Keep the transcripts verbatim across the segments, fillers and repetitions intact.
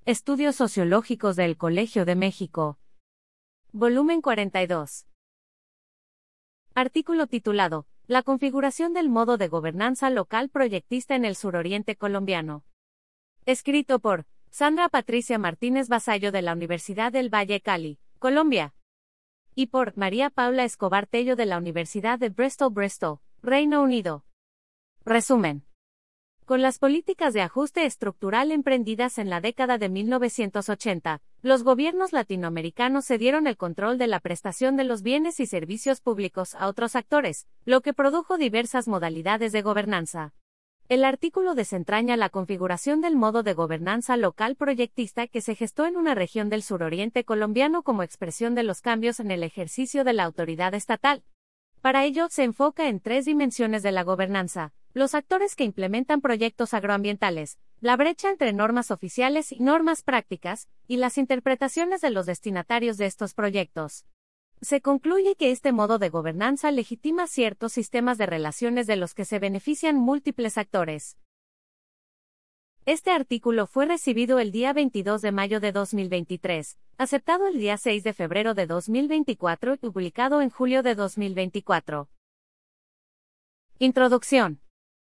Estudios Sociológicos del Colegio de México. Volumen cuarenta y dos. Artículo titulado: La configuración del modo de gobernanza local proyectista en el suroriente colombiano. Escrito por Sandra Patricia Martínez Vasallo de la Universidad del Valle, Cali, Colombia. Y por María Paula Escobar Tello de la Universidad de Bristol, Bristol, Reino Unido. Resumen. Con las políticas de ajuste estructural emprendidas en la década de mil novecientos ochenta, los gobiernos latinoamericanos cedieron el control de la prestación de los bienes y servicios públicos a otros actores, lo que produjo diversas modalidades de gobernanza. El artículo desentraña la configuración del modo de gobernanza local proyectista que se gestó en una región del suroriente colombiano como expresión de los cambios en el ejercicio de la autoridad estatal. Para ello, se enfoca en tres dimensiones de la gobernanza: los actores que implementan proyectos agroambientales, la brecha entre normas oficiales y normas prácticas, y las interpretaciones de los destinatarios de estos proyectos. Se concluye que este modo de gobernanza legitima ciertos sistemas de relaciones de los que se benefician múltiples actores. Este artículo fue recibido el día veintidós de mayo de dos mil veintitrés, aceptado el día seis de febrero de dos mil veinticuatro y publicado en julio de dos mil veinticuatro. Introducción.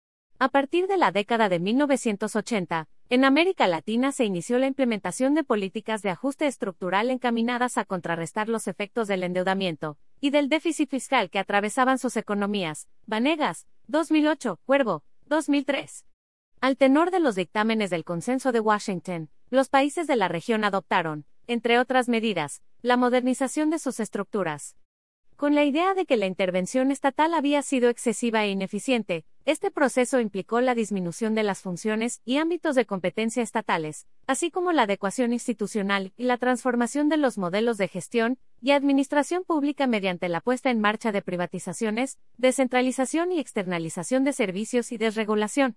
A partir de la década de mil novecientos ochenta, en América Latina se inició la implementación de políticas de ajuste estructural encaminadas a contrarrestar los efectos del endeudamiento y del déficit fiscal que atravesaban sus economías. Vanegas, dos mil ocho, Cuervo, dos mil tres. Al tenor de los dictámenes del Consenso de Washington, los países de la región adoptaron, entre otras medidas, la modernización de sus estructuras. Con la idea de que la intervención estatal había sido excesiva e ineficiente, este proceso implicó la disminución de las funciones y ámbitos de competencia estatales, así como la adecuación institucional y la transformación de los modelos de gestión y administración pública mediante la puesta en marcha de privatizaciones, descentralización y externalización de servicios y desregulación.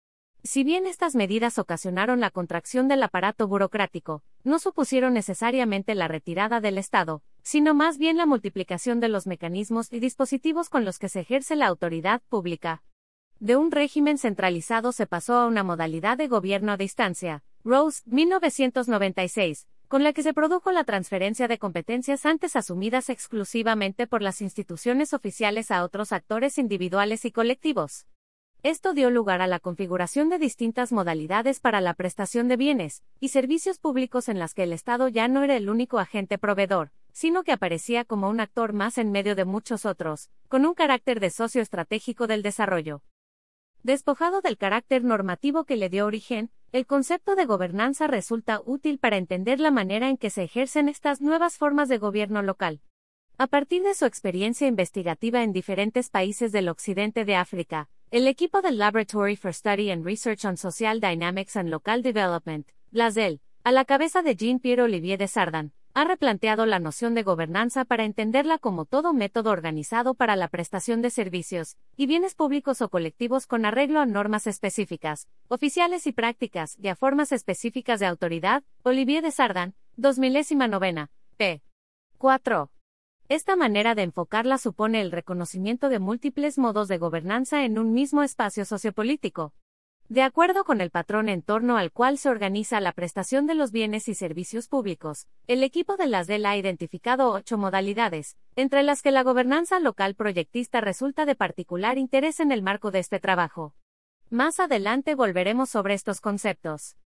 Si bien estas medidas ocasionaron la contracción del aparato burocrático, no supusieron necesariamente la retirada del Estado, sino más bien la multiplicación de los mecanismos y dispositivos con los que se ejerce la autoridad pública. De un régimen centralizado se pasó a una modalidad de gobierno a distancia, Rose, mil novecientos noventa y seis, con la que se produjo la transferencia de competencias antes asumidas exclusivamente por las instituciones oficiales a otros actores individuales y colectivos. Esto dio lugar a la configuración de distintas modalidades para la prestación de bienes y servicios públicos en las que el Estado ya no era el único agente proveedor, sino que aparecía como un actor más en medio de muchos otros, con un carácter de socio estratégico del desarrollo. Despojado del carácter normativo que le dio origen, el concepto de gobernanza resulta útil para entender la manera en que se ejercen estas nuevas formas de gobierno local. A partir de su experiencia investigativa en diferentes países del occidente de África, el equipo del Laboratory for Study and Research on Social Dynamics and Local Development, LASDEL, a la cabeza de Jean-Pierre Olivier Desardin, ha replanteado la noción de gobernanza para entenderla como todo método organizado para la prestación de servicios y bienes públicos o colectivos con arreglo a normas específicas, oficiales y prácticas, y a formas específicas de autoridad. Olivier Desardin, dos milésima novena, p. cuatro. Esta manera de enfocarla supone el reconocimiento de múltiples modos de gobernanza en un mismo espacio sociopolítico. De acuerdo con el patrón en torno al cual se organiza la prestación de los bienes y servicios públicos, el equipo de LASDEL ha identificado ocho modalidades, entre las que la gobernanza local proyectista resulta de particular interés en el marco de este trabajo. Más adelante volveremos sobre estos conceptos.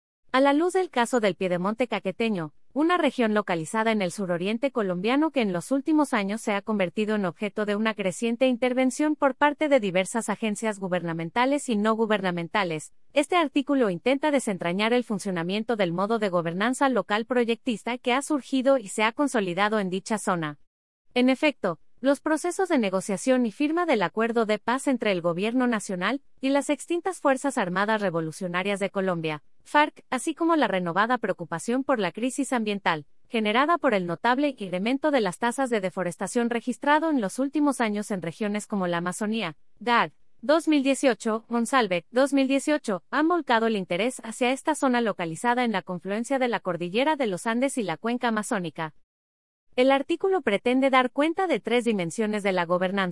A la luz del caso del Piedemonte Caqueteño, una región localizada en el suroriente colombiano que en los últimos años se ha convertido en objeto de una creciente intervención por parte de diversas agencias gubernamentales y no gubernamentales, este artículo intenta desentrañar el funcionamiento del modo de gobernanza local proyectista que ha surgido y se ha consolidado en dicha zona. En efecto, los procesos de negociación y firma del acuerdo de paz entre el Gobierno Nacional y las extintas Fuerzas Armadas Revolucionarias de Colombia, FARC, así como la renovada preocupación por la crisis ambiental, generada por el notable incremento de las tasas de deforestación registrado en los últimos años en regiones como la Amazonía, G A D, dos mil dieciocho, Monsalve, dos mil dieciocho, han volcado el interés hacia esta zona localizada en la confluencia de la cordillera de los Andes y la cuenca amazónica. El artículo pretende dar cuenta de tres dimensiones de la gobernanza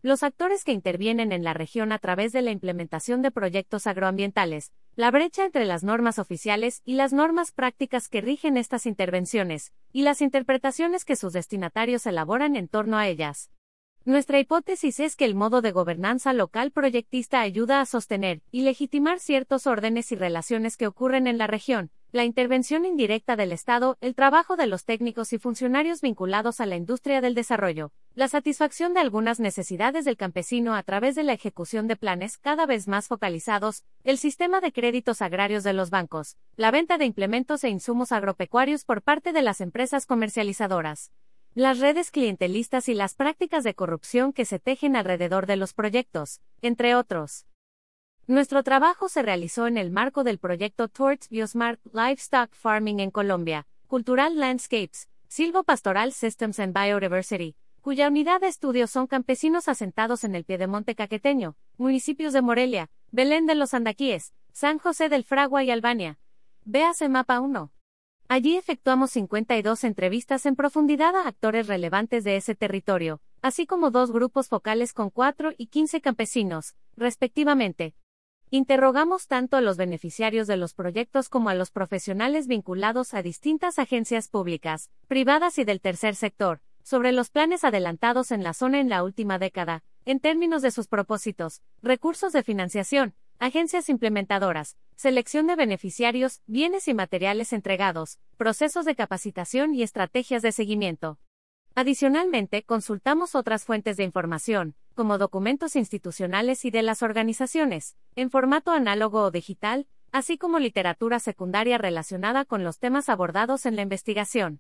los actores que intervienen en la región a través de la implementación de proyectos agroambientales, la brecha entre las normas oficiales y las normas prácticas que rigen estas intervenciones, y las interpretaciones que sus destinatarios elaboran en torno a ellas. Nuestra hipótesis es que el modo de gobernanza local proyectista ayuda a sostener y legitimar ciertos órdenes y relaciones que ocurren en la región, la intervención indirecta del Estado, el trabajo de los técnicos y funcionarios vinculados a la industria del desarrollo, la satisfacción de algunas necesidades del campesino a través de la ejecución de planes cada vez más focalizados, el sistema de créditos agrarios de los bancos, la venta de implementos e insumos agropecuarios por parte de las empresas comercializadoras, las redes clientelistas y las prácticas de corrupción que se tejen alrededor de los proyectos, entre otros. Nuestro trabajo se realizó en el marco del proyecto Towards Biosmart Livestock Farming en Colombia, Cultural Landscapes, Silvopastoral Systems and Biodiversity, cuya unidad de estudio son campesinos asentados en el piedemonte caqueteño, municipios de Morelia, Belén de los Andaquíes, San José del Fragua y Albania. Véase mapa uno. Allí efectuamos cincuenta y dos entrevistas en profundidad a actores relevantes de ese territorio, así como dos grupos focales con cuatro y quince campesinos, respectivamente. Interrogamos tanto a los beneficiarios de los proyectos como a los profesionales vinculados a distintas agencias públicas, privadas y del tercer sector, sobre los planes adelantados en la zona en la última década, en términos de sus propósitos, recursos de financiación, agencias implementadoras, selección de beneficiarios, bienes y materiales entregados, procesos de capacitación y estrategias de seguimiento. Adicionalmente, consultamos otras fuentes de información, como documentos institucionales y de las organizaciones, en formato análogo o digital, así como literatura secundaria relacionada con los temas abordados en la investigación.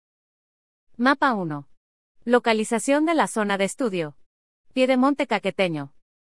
Mapa uno. Localización de la zona de estudio. Piedemonte caqueteño.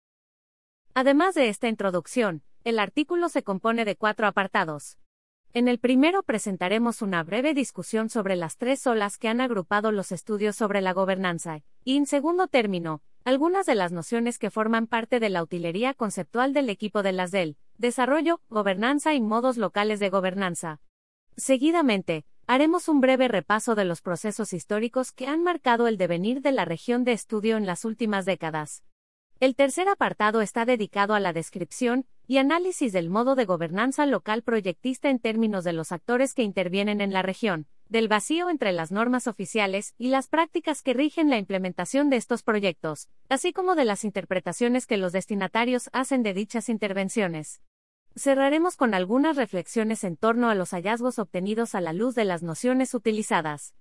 Además de esta introducción, el artículo se compone de cuatro apartados. En el primero presentaremos una breve discusión sobre las tres olas que han agrupado los estudios sobre la gobernanza, y en segundo término, algunas de las nociones que forman parte de la utilería conceptual del equipo de las del desarrollo, gobernanza y modos locales de gobernanza. Seguidamente, haremos un breve repaso de los procesos históricos que han marcado el devenir de la región de estudio en las últimas décadas. El tercer apartado está dedicado a la descripción y análisis del modo de gobernanza local proyectista en términos de los actores que intervienen en la región, del vacío entre las normas oficiales y las prácticas que rigen la implementación de estos proyectos, así como de las interpretaciones que los destinatarios hacen de dichas intervenciones. Cerraremos con algunas reflexiones en torno a los hallazgos obtenidos a la luz de las nociones utilizadas.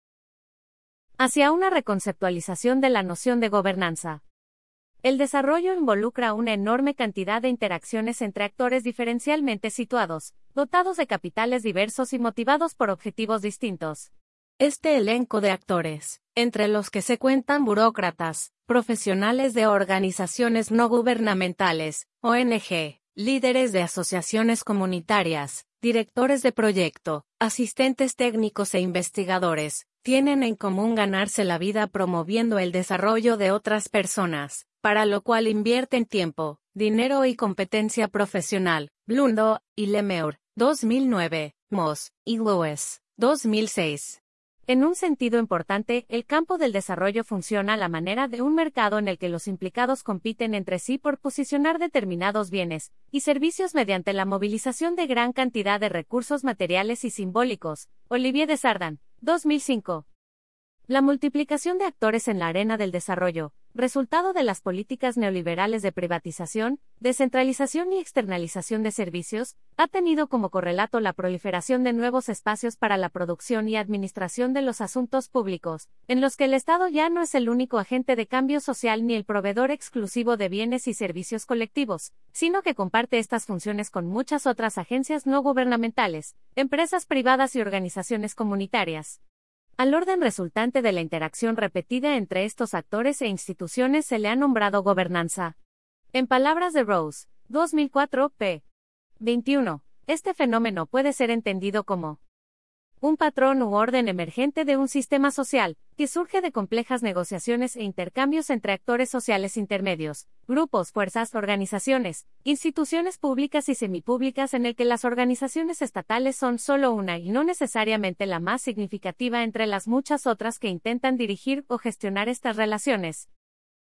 Hacia una reconceptualización de la noción de gobernanza. El desarrollo involucra una enorme cantidad de interacciones entre actores diferencialmente situados, dotados de capitales diversos y motivados por objetivos distintos. Este elenco de actores, entre los que se cuentan burócratas, profesionales de organizaciones no gubernamentales, O N G, líderes de asociaciones comunitarias, directores de proyecto, asistentes técnicos e investigadores, tienen en común ganarse la vida promoviendo el desarrollo de otras personas, para lo cual invierten tiempo, dinero y competencia profesional. Blundo y Lemeur, dos mil nueve, Moss y Lewis, dos mil seis. En un sentido importante, el campo del desarrollo funciona a la manera de un mercado en el que los implicados compiten entre sí por posicionar determinados bienes y servicios mediante la movilización de gran cantidad de recursos materiales y simbólicos. Olivier Desjardins, dos mil cinco. La multiplicación de actores en la arena del desarrollo, resultado de las políticas neoliberales de privatización, descentralización y externalización de servicios, ha tenido como correlato la proliferación de nuevos espacios para la producción y administración de los asuntos públicos, en los que el Estado ya no es el único agente de cambio social ni el proveedor exclusivo de bienes y servicios colectivos, sino que comparte estas funciones con muchas otras agencias no gubernamentales, empresas privadas y organizaciones comunitarias. Al orden resultante de la interacción repetida entre estos actores e instituciones se le ha nombrado gobernanza. En palabras de Rose, dos mil cuatro, p. veintiuno, este fenómeno puede ser entendido como un patrón u orden emergente de un sistema social, que surge de complejas negociaciones e intercambios entre actores sociales intermedios, grupos, fuerzas, organizaciones, instituciones públicas y semipúblicas en el que las organizaciones estatales son solo una y no necesariamente la más significativa entre las muchas otras que intentan dirigir o gestionar estas relaciones.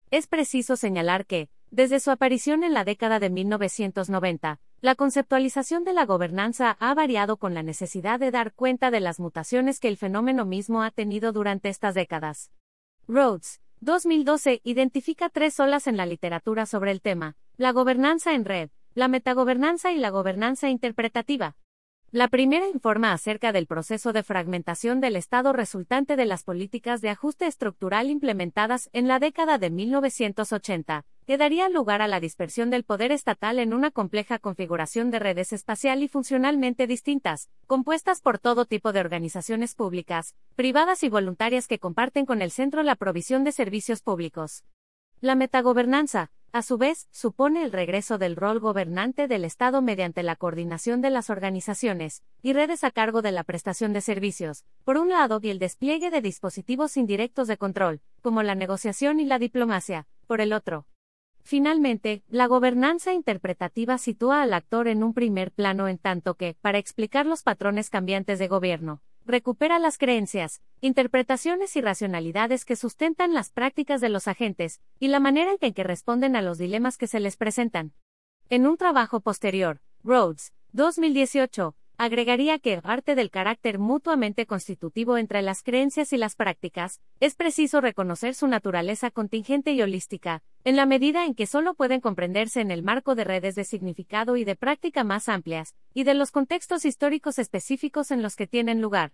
Es preciso señalar que, desde su aparición en la década de mil novecientos noventa, la conceptualización de la gobernanza ha variado con la necesidad de dar cuenta de las mutaciones que el fenómeno mismo ha tenido durante estas décadas. Rhodes, dos mil doce, identifica tres olas en la literatura sobre el tema: la gobernanza en red, la metagobernanza y la gobernanza interpretativa. La primera informa acerca del proceso de fragmentación del Estado resultante de las políticas de ajuste estructural implementadas en la década de mil novecientos ochenta, que daría lugar a la dispersión del poder estatal en una compleja configuración de redes espacial y funcionalmente distintas, compuestas por todo tipo de organizaciones públicas, privadas y voluntarias que comparten con el centro la provisión de servicios públicos. La metagobernanza, a su vez, supone el regreso del rol gobernante del Estado mediante la coordinación de las organizaciones y redes a cargo de la prestación de servicios, por un lado, y el despliegue de dispositivos indirectos de control, como la negociación y la diplomacia, por el otro. Finalmente, la gobernanza interpretativa sitúa al actor en un primer plano en tanto que, para explicar los patrones cambiantes de gobierno, recupera las creencias, interpretaciones y racionalidades que sustentan las prácticas de los agentes, y la manera en que responden a los dilemas que se les presentan. En un trabajo posterior, Rhodes, dos mil dieciocho, agregaría que, parte del carácter mutuamente constitutivo entre las creencias y las prácticas, es preciso reconocer su naturaleza contingente y holística, en la medida en que solo pueden comprenderse en el marco de redes de significado y de práctica más amplias, y de los contextos históricos específicos en los que tienen lugar.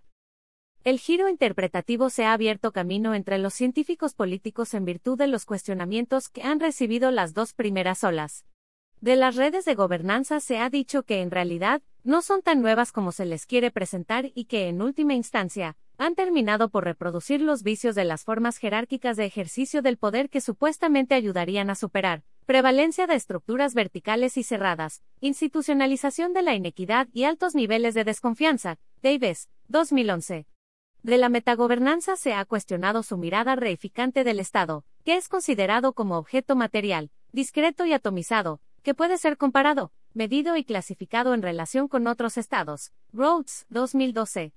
El giro interpretativo se ha abierto camino entre los científicos políticos en virtud de los cuestionamientos que han recibido las dos primeras olas. De las redes de gobernanza se ha dicho que en realidad no son tan nuevas como se les quiere presentar y que en última instancia han terminado por reproducir los vicios de las formas jerárquicas de ejercicio del poder que supuestamente ayudarían a superar prevalencia de estructuras verticales y cerradas, institucionalización de la inequidad y altos niveles de desconfianza. Davis, dos mil once. De la metagobernanza se ha cuestionado su mirada reificante del Estado, que es considerado como objeto material, discreto y atomizado, que puede ser comparado, medido y clasificado en relación con otros estados. Rhodes, dos mil doce.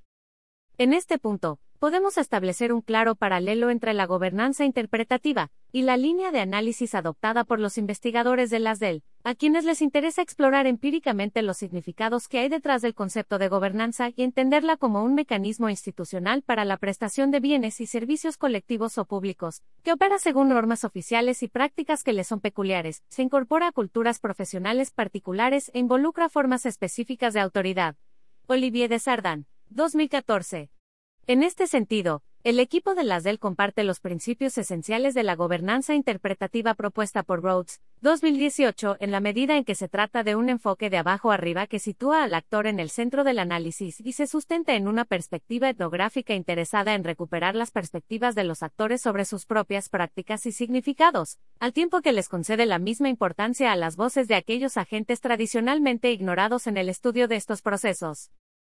En este punto, podemos establecer un claro paralelo entre la gobernanza interpretativa y la línea de análisis adoptada por los investigadores de las D E L, a quienes les interesa explorar empíricamente los significados que hay detrás del concepto de gobernanza y entenderla como un mecanismo institucional para la prestación de bienes y servicios colectivos o públicos, que opera según normas oficiales y prácticas que le son peculiares, se incorpora a culturas profesionales particulares e involucra formas específicas de autoridad. Olivier Desardin, dos mil catorce. En este sentido, el equipo de las D E L comparte los principios esenciales de la gobernanza interpretativa propuesta por Rhodes, dos mil dieciocho, en la medida en que se trata de un enfoque de abajo arriba que sitúa al actor en el centro del análisis y se sustenta en una perspectiva etnográfica interesada en recuperar las perspectivas de los actores sobre sus propias prácticas y significados, al tiempo que les concede la misma importancia a las voces de aquellos agentes tradicionalmente ignorados en el estudio de estos procesos.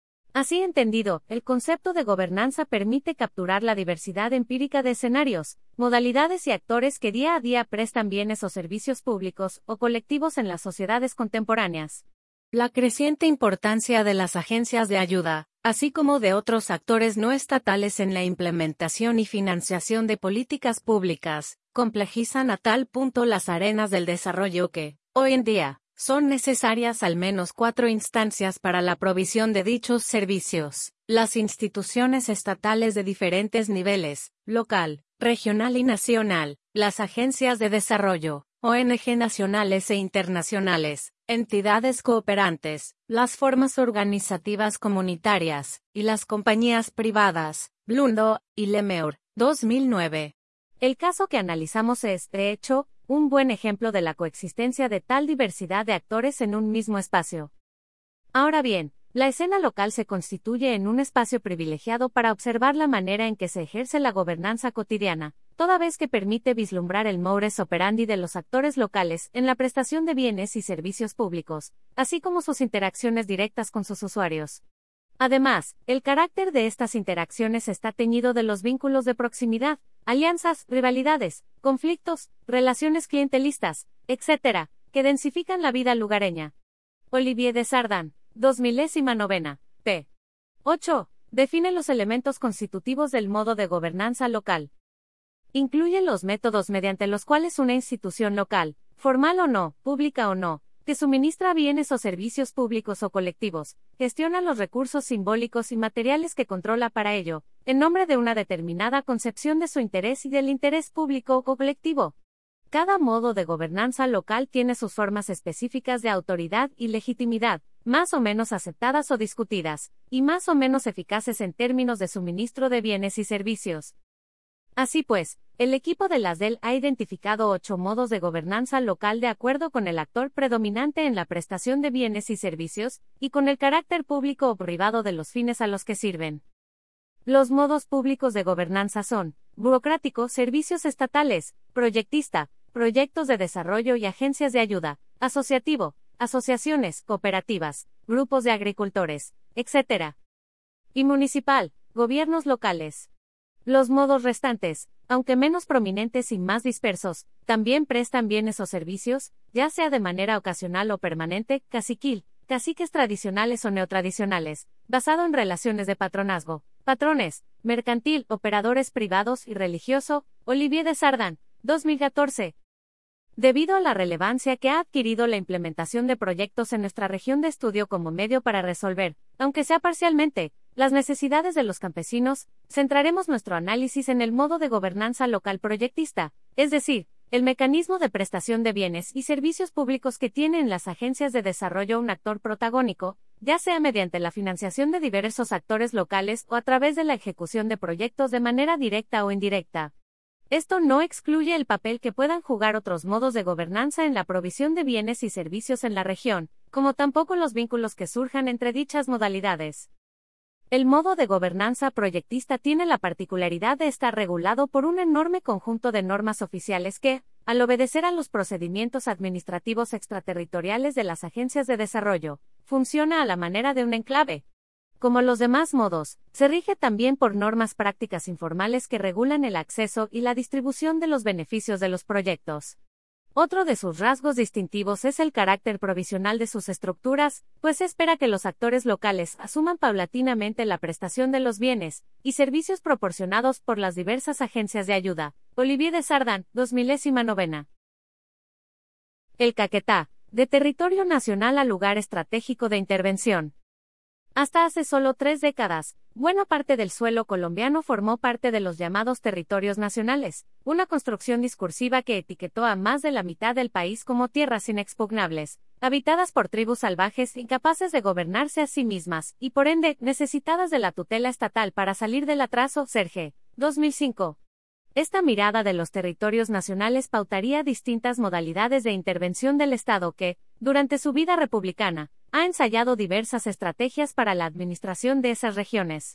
Así entendido, el concepto de gobernanza permite capturar la diversidad empírica de escenarios, modalidades y actores que día a día prestan bienes o servicios públicos o colectivos en las sociedades contemporáneas. La creciente importancia de las agencias de ayuda, así como de otros actores no estatales en la implementación y financiación de políticas públicas, complejizan a tal punto las arenas del desarrollo que, hoy en día, son necesarias al menos cuatro instancias para la provisión de dichos servicios: las instituciones estatales de diferentes niveles, local, regional y nacional, las agencias de desarrollo, O N G nacionales e internacionales, entidades cooperantes, las formas organizativas comunitarias, y las compañías privadas. Blundo y Lemeur, dos mil nueve. El caso que analizamos es, de hecho, un buen ejemplo de la coexistencia de tal diversidad de actores en un mismo espacio. Ahora bien, la escena local se constituye en un espacio privilegiado para observar la manera en que se ejerce la gobernanza cotidiana, toda vez que permite vislumbrar el modus operandi de los actores locales en la prestación de bienes y servicios públicos, así como sus interacciones directas con sus usuarios. Además, el carácter de estas interacciones está teñido de los vínculos de proximidad, alianzas, rivalidades, conflictos, relaciones clientelistas, etcétera, que densifican la vida lugareña. Olivier Desardin, dos milésima novena, p. ocho. Define los elementos constitutivos del modo de gobernanza local. Incluye los métodos mediante los cuales una institución local, formal o no, pública o no, que suministra bienes o servicios públicos o colectivos, gestiona los recursos simbólicos y materiales que controla para ello, en nombre de una determinada concepción de su interés y del interés público o colectivo. Cada modo de gobernanza local tiene sus formas específicas de autoridad y legitimidad, más o menos aceptadas o discutidas, y más o menos eficaces en términos de suministro de bienes y servicios. Así pues, el equipo de las D E L ha identificado ocho modos de gobernanza local de acuerdo con el actor predominante en la prestación de bienes y servicios, y con el carácter público o privado de los fines a los que sirven. Los modos públicos de gobernanza son: burocrático, servicios estatales; proyectista, proyectos de desarrollo y agencias de ayuda; asociativo, asociaciones, cooperativas, grupos de agricultores, etcétera; y municipal, gobiernos locales. Los modos restantes, aunque menos prominentes y más dispersos, también prestan bienes o servicios, ya sea de manera ocasional o permanente, caciquil, caciques tradicionales o neotradicionales, basado en relaciones de patronazgo, patrones, mercantil, operadores privados y religioso. Olivier de Sardin, dos mil catorce. Debido a la relevancia que ha adquirido la implementación de proyectos en nuestra región de estudio como medio para resolver, aunque sea parcialmente, las necesidades de los campesinos, centraremos nuestro análisis en el modo de gobernanza local proyectista, es decir, el mecanismo de prestación de bienes y servicios públicos que tienen las agencias de desarrollo un actor protagónico, ya sea mediante la financiación de diversos actores locales o a través de la ejecución de proyectos de manera directa o indirecta. Esto no excluye el papel que puedan jugar otros modos de gobernanza en la provisión de bienes y servicios en la región, como tampoco los vínculos que surjan entre dichas modalidades. El modo de gobernanza proyectista tiene la particularidad de estar regulado por un enorme conjunto de normas oficiales que, al obedecer a los procedimientos administrativos extraterritoriales de las agencias de desarrollo, funciona a la manera de un enclave. Como los demás modos, se rige también por normas prácticas informales que regulan el acceso y la distribución de los beneficios de los proyectos. Otro de sus rasgos distintivos es el carácter provisional de sus estructuras, pues se espera que los actores locales asuman paulatinamente la prestación de los bienes y servicios proporcionados por las diversas agencias de ayuda. Olivier de Sardin, dos milésima novena. El Caquetá, de territorio nacional a lugar estratégico de intervención. Hasta hace solo tres décadas, buena parte del suelo colombiano formó parte de los llamados territorios nacionales, una construcción discursiva que etiquetó a más de la mitad del país como tierras inexpugnables, habitadas por tribus salvajes incapaces de gobernarse a sí mismas, y por ende, necesitadas de la tutela estatal para salir del atraso. Serge, dos mil cinco. Esta mirada de los territorios nacionales pautaría distintas modalidades de intervención del Estado que, durante su vida republicana, ha ensayado diversas estrategias para la administración de esas regiones.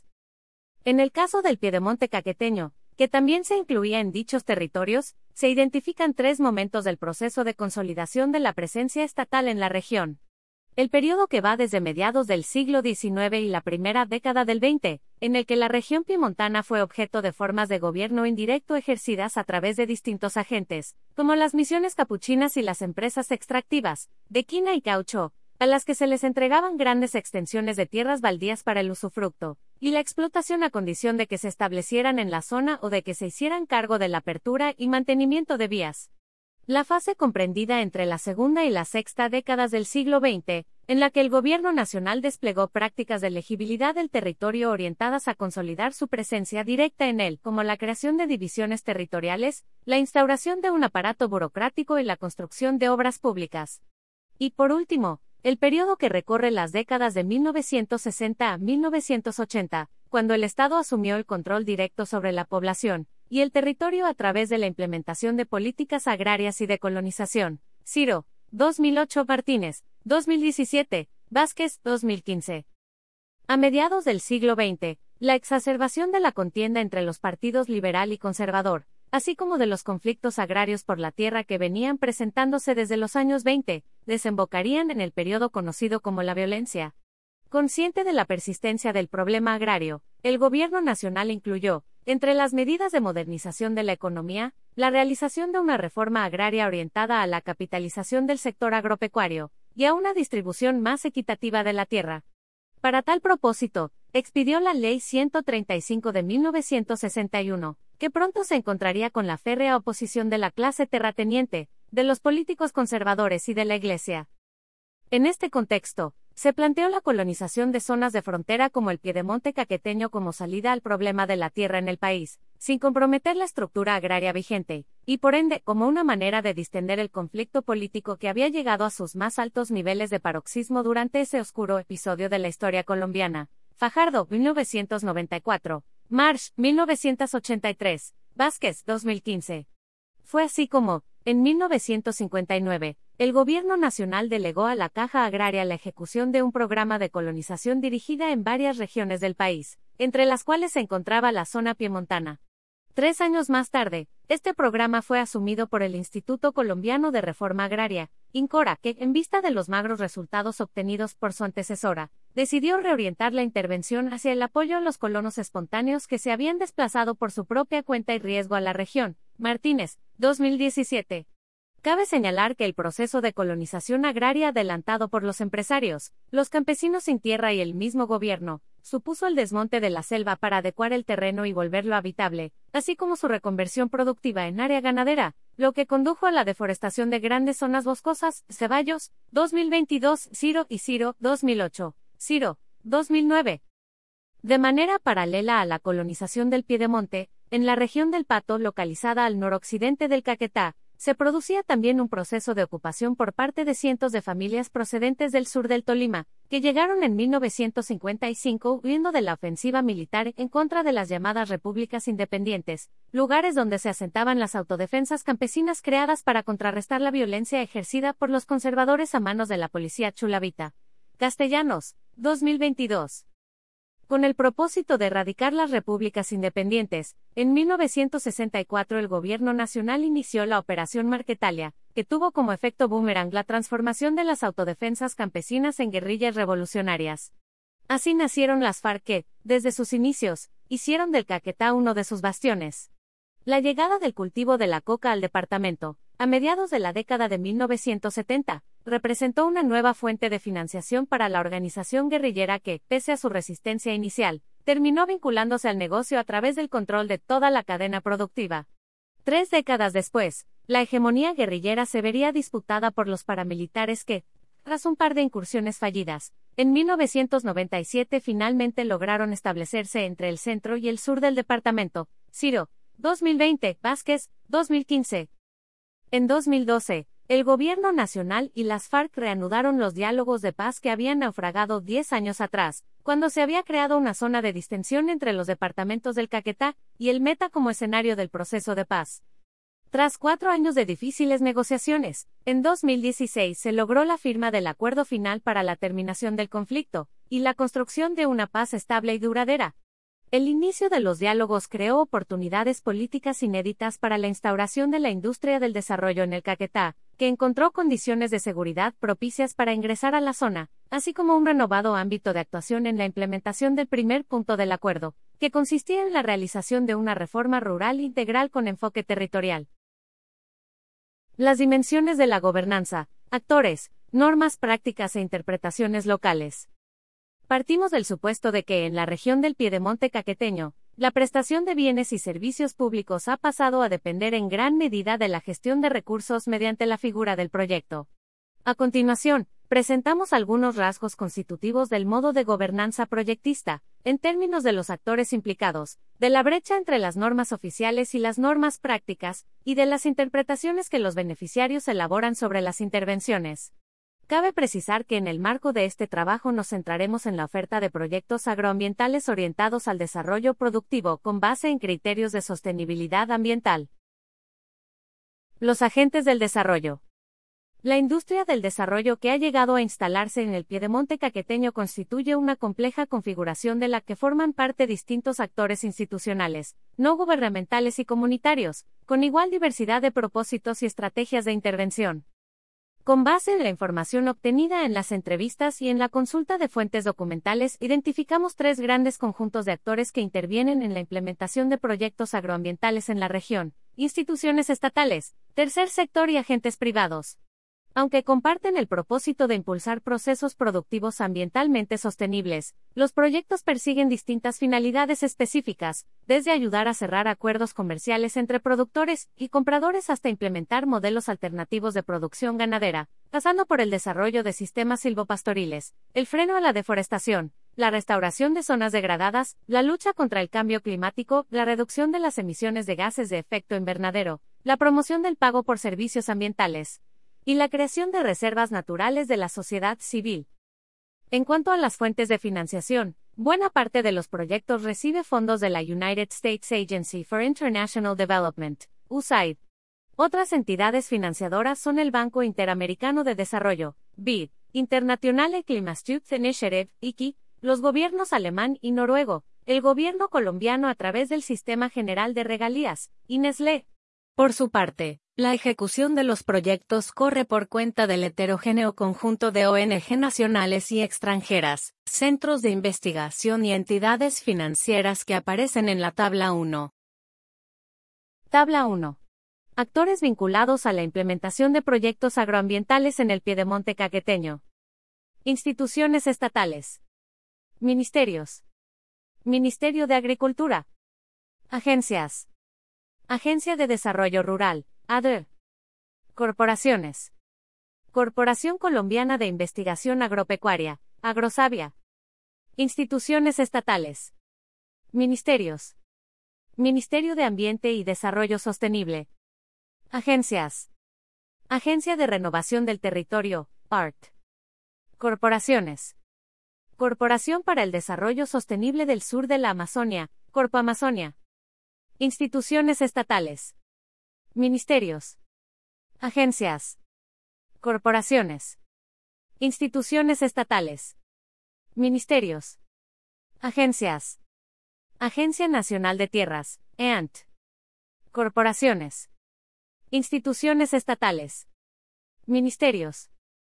En el caso del Piedemonte caqueteño, que también se incluía en dichos territorios, se identifican tres momentos del proceso de consolidación de la presencia estatal en la región. El periodo que va desde mediados del siglo diecinueve y la primera década del veinte, en el que la región piemontana fue objeto de formas de gobierno indirecto ejercidas a través de distintos agentes, como las misiones capuchinas y las empresas extractivas, de quina y caucho, a las que se les entregaban grandes extensiones de tierras baldías para el usufructo, y la explotación a condición de que se establecieran en la zona o de que se hicieran cargo de la apertura y mantenimiento de vías. La fase comprendida entre la segunda y la sexta décadas del siglo veinte, en la que el gobierno nacional desplegó prácticas de legibilidad del territorio orientadas a consolidar su presencia directa en él, como la creación de divisiones territoriales, la instauración de un aparato burocrático y la construcción de obras públicas. Y por último, el periodo que recorre las décadas de mil novecientos sesenta a mil novecientos ochenta, cuando el Estado asumió el control directo sobre la población y el territorio a través de la implementación de políticas agrarias y de colonización. Ciro, dos mil ocho. Martínez, dos mil diecisiete. Vázquez, dos mil quince. A mediados del siglo veinte, la exacerbación de la contienda entre los partidos liberal y conservador, así como de los conflictos agrarios por la tierra que venían presentándose desde los años veinte, desembocarían en el periodo conocido como la violencia. Consciente de la persistencia del problema agrario, el gobierno nacional incluyó, entre las medidas de modernización de la economía, la realización de una reforma agraria orientada a la capitalización del sector agropecuario y a una distribución más equitativa de la tierra. Para tal propósito, expidió la Ley ciento treinta y cinco de mil novecientos sesenta y uno, que pronto se encontraría con la férrea oposición de la clase terrateniente, de los políticos conservadores y de la Iglesia. En este contexto, se planteó la colonización de zonas de frontera como el Piedemonte caqueteño como salida al problema de la tierra en el país, sin comprometer la estructura agraria vigente, y por ende como una manera de distender el conflicto político que había llegado a sus más altos niveles de paroxismo durante ese oscuro episodio de la historia colombiana. Fajardo, mil novecientos noventa y cuatro, Marsh, mil novecientos ochenta y tres, Vázquez, dos mil quince. Fue así como, en mil novecientos cincuenta y nueve, el Gobierno Nacional delegó a la Caja Agraria la ejecución de un programa de colonización dirigida en varias regiones del país, entre las cuales se encontraba la zona piemontana. Tres años más tarde, este programa fue asumido por el Instituto Colombiano de Reforma Agraria, INCORA, que, en vista de los magros resultados obtenidos por su antecesora, decidió reorientar la intervención hacia el apoyo a los colonos espontáneos que se habían desplazado por su propia cuenta y riesgo a la región. Martínez, dos mil diecisiete. Cabe señalar que el proceso de colonización agraria adelantado por los empresarios, los campesinos sin tierra y el mismo gobierno, supuso el desmonte de la selva para adecuar el terreno y volverlo habitable, así como su reconversión productiva en área ganadera, lo que condujo a la deforestación de grandes zonas boscosas. Ceballos, dos mil veintidós, Ciro y Ciro, dos mil ocho, Ciro, dos mil nueve. De manera paralela a la colonización del Piedemonte, en la región del Pato, localizada al noroccidente del Caquetá, se producía también un proceso de ocupación por parte de cientos de familias procedentes del sur del Tolima, que llegaron en mil novecientos cincuenta y cinco huyendo de la ofensiva militar en contra de las llamadas repúblicas independientes, lugares donde se asentaban las autodefensas campesinas creadas para contrarrestar la violencia ejercida por los conservadores a manos de la policía chulavita. Castellanos, dos mil veintidós. Con el propósito de erradicar las repúblicas independientes, en mil novecientos sesenta y cuatro el Gobierno Nacional inició la Operación Marquetalia, que tuvo como efecto boomerang la transformación de las autodefensas campesinas en guerrillas revolucionarias. Así nacieron las FARC que, desde sus inicios, hicieron del Caquetá uno de sus bastiones. La llegada del cultivo de la coca al departamento, a mediados de la década de mil novecientos setenta, representó una nueva fuente de financiación para la organización guerrillera que, pese a su resistencia inicial, terminó vinculándose al negocio a través del control de toda la cadena productiva. Tres décadas después, la hegemonía guerrillera se vería disputada por los paramilitares que, tras un par de incursiones fallidas, en mil novecientos noventa y siete finalmente lograron establecerse entre el centro y el sur del departamento. Ciro, dos mil veinte, Vázquez, dos mil quince. En dos mil doce, el Gobierno Nacional y las FARC reanudaron los diálogos de paz que habían naufragado diez años atrás, cuando se había creado una zona de distensión entre los departamentos del Caquetá y el Meta como escenario del proceso de paz. Tras cuatro años de difíciles negociaciones, en dos mil dieciséis se logró la firma del acuerdo final para la terminación del conflicto y la construcción de una paz estable y duradera. El inicio de los diálogos creó oportunidades políticas inéditas para la instauración de la industria del desarrollo en el Caquetá, que encontró condiciones de seguridad propicias para ingresar a la zona, así como un renovado ámbito de actuación en la implementación del primer punto del acuerdo, que consistía en la realización de una reforma rural integral con enfoque territorial. Las dimensiones de la gobernanza, actores, normas prácticas e interpretaciones locales. Partimos del supuesto de que en la región del Piedemonte caqueteño, la prestación de bienes y servicios públicos ha pasado a depender en gran medida de la gestión de recursos mediante la figura del proyecto. A continuación, presentamos algunos rasgos constitutivos del modo de gobernanza proyectista, en términos de los actores implicados, de la brecha entre las normas oficiales y las normas prácticas, y de las interpretaciones que los beneficiarios elaboran sobre las intervenciones. Cabe precisar que en el marco de este trabajo nos centraremos en la oferta de proyectos agroambientales orientados al desarrollo productivo con base en criterios de sostenibilidad ambiental. Los agentes del desarrollo. La industria del desarrollo que ha llegado a instalarse en el Piedemonte caqueteño constituye una compleja configuración de la que forman parte distintos actores institucionales, no gubernamentales y comunitarios, con igual diversidad de propósitos y estrategias de intervención. Con base en la información obtenida en las entrevistas y en la consulta de fuentes documentales, identificamos tres grandes conjuntos de actores que intervienen en la implementación de proyectos agroambientales en la región: instituciones estatales, tercer sector y agentes privados. Aunque comparten el propósito de impulsar procesos productivos ambientalmente sostenibles, los proyectos persiguen distintas finalidades específicas, desde ayudar a cerrar acuerdos comerciales entre productores y compradores hasta implementar modelos alternativos de producción ganadera, pasando por el desarrollo de sistemas silvopastoriles, el freno a la deforestación, la restauración de zonas degradadas, la lucha contra el cambio climático, la reducción de las emisiones de gases de efecto invernadero, la promoción del pago por servicios ambientales y la creación de reservas naturales de la sociedad civil. En cuanto a las fuentes de financiación, buena parte de los proyectos recibe fondos de la United States Agency for International Development, U S A I D. Otras entidades financiadoras son el Banco Interamericano de Desarrollo, B I D, Internationale Klimaschutz Initiative, I C I, los gobiernos alemán y noruego, el gobierno colombiano a través del Sistema General de Regalías, y Nestlé. Por su parte, la ejecución de los proyectos corre por cuenta del heterogéneo conjunto de O N G nacionales y extranjeras, centros de investigación y entidades financieras que aparecen en la tabla uno. Tabla uno. Actores vinculados a la implementación de proyectos agroambientales en el Piedemonte caqueteño. Instituciones estatales. Ministerios. Ministerio de Agricultura. Agencias. Agencia de Desarrollo Rural, A D E. Corporaciones. Corporación Colombiana de Investigación Agropecuaria, Agrosavia. Instituciones estatales. Ministerios. Ministerio de Ambiente y Desarrollo Sostenible. Agencias. Agencia de Renovación del Territorio, A R T. Corporaciones. Corporación para el Desarrollo Sostenible del Sur de la Amazonia, Corpo Amazonia. Instituciones estatales. Ministerios. Agencias. Corporaciones. Instituciones estatales. Ministerios. Agencias. Agencia Nacional de Tierras, E A N T. Corporaciones. Instituciones estatales. Ministerios.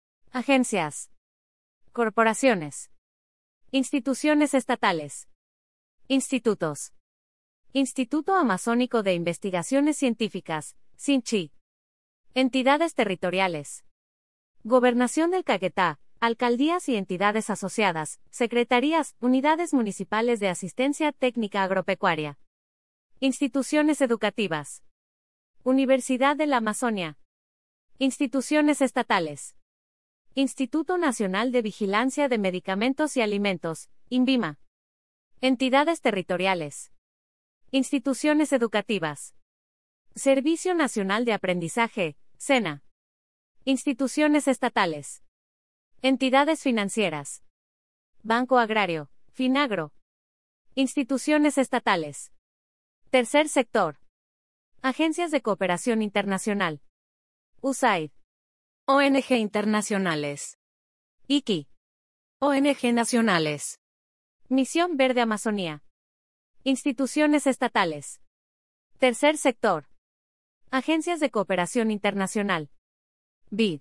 Agencias. Corporaciones. Instituciones estatales. Institutos. Instituto Amazónico de Investigaciones Científicas, SINCHI. Entidades territoriales. Gobernación del Caquetá, alcaldías y entidades asociadas, secretarías, unidades municipales de asistencia técnica agropecuaria. Instituciones educativas. Universidad de la Amazonia. Instituciones estatales. Instituto Nacional de Vigilancia de Medicamentos y Alimentos, INVIMA. Entidades territoriales. Instituciones educativas. Servicio Nacional de Aprendizaje, SENA. Instituciones estatales. Entidades financieras. Banco Agrario, FINAGRO. Instituciones estatales. Tercer sector. Agencias de Cooperación Internacional. U S A I D. O N G internacionales. I C I. O N G nacionales. Misión Verde Amazonía. Instituciones estatales. Tercer sector. Agencias de Cooperación Internacional. B I D.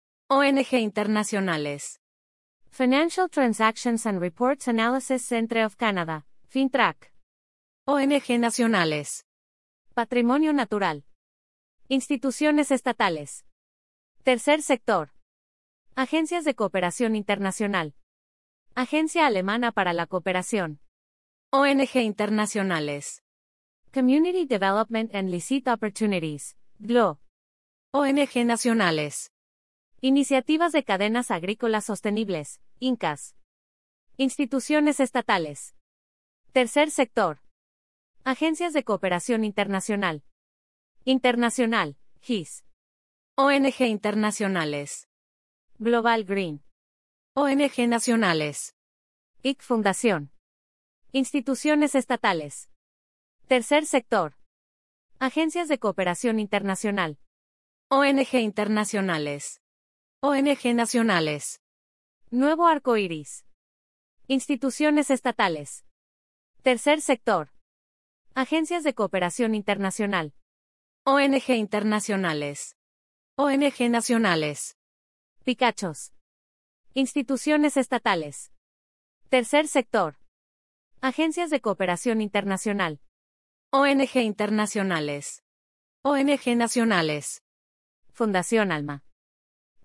O N G internacionales. Financial Transactions and Reports Analysis Centre of Canada, FINTRAC. O N G nacionales. Patrimonio natural. Instituciones estatales. Tercer sector. Agencias de Cooperación Internacional. Agencia Alemana para la Cooperación. O N G internacionales. Community Development and Licit Opportunities, G L O. O N G nacionales. Iniciativas de Cadenas Agrícolas Sostenibles, INCAS. Instituciones estatales. Tercer sector. Agencias de Cooperación Internacional. Internacional, G I S. O N G internacionales. Global Green. O N G nacionales. I C Fundación. Instituciones estatales. Tercer sector. Agencias de Cooperación Internacional. O N G internacionales. O N G nacionales. Nuevo Arco Iris. Instituciones estatales. Tercer sector. Agencias de Cooperación Internacional. O N G internacionales. O N G nacionales. Picachos. Instituciones estatales. Tercer sector. Agencias de Cooperación Internacional. O N G internacionales. O N G nacionales. Fundación Alma.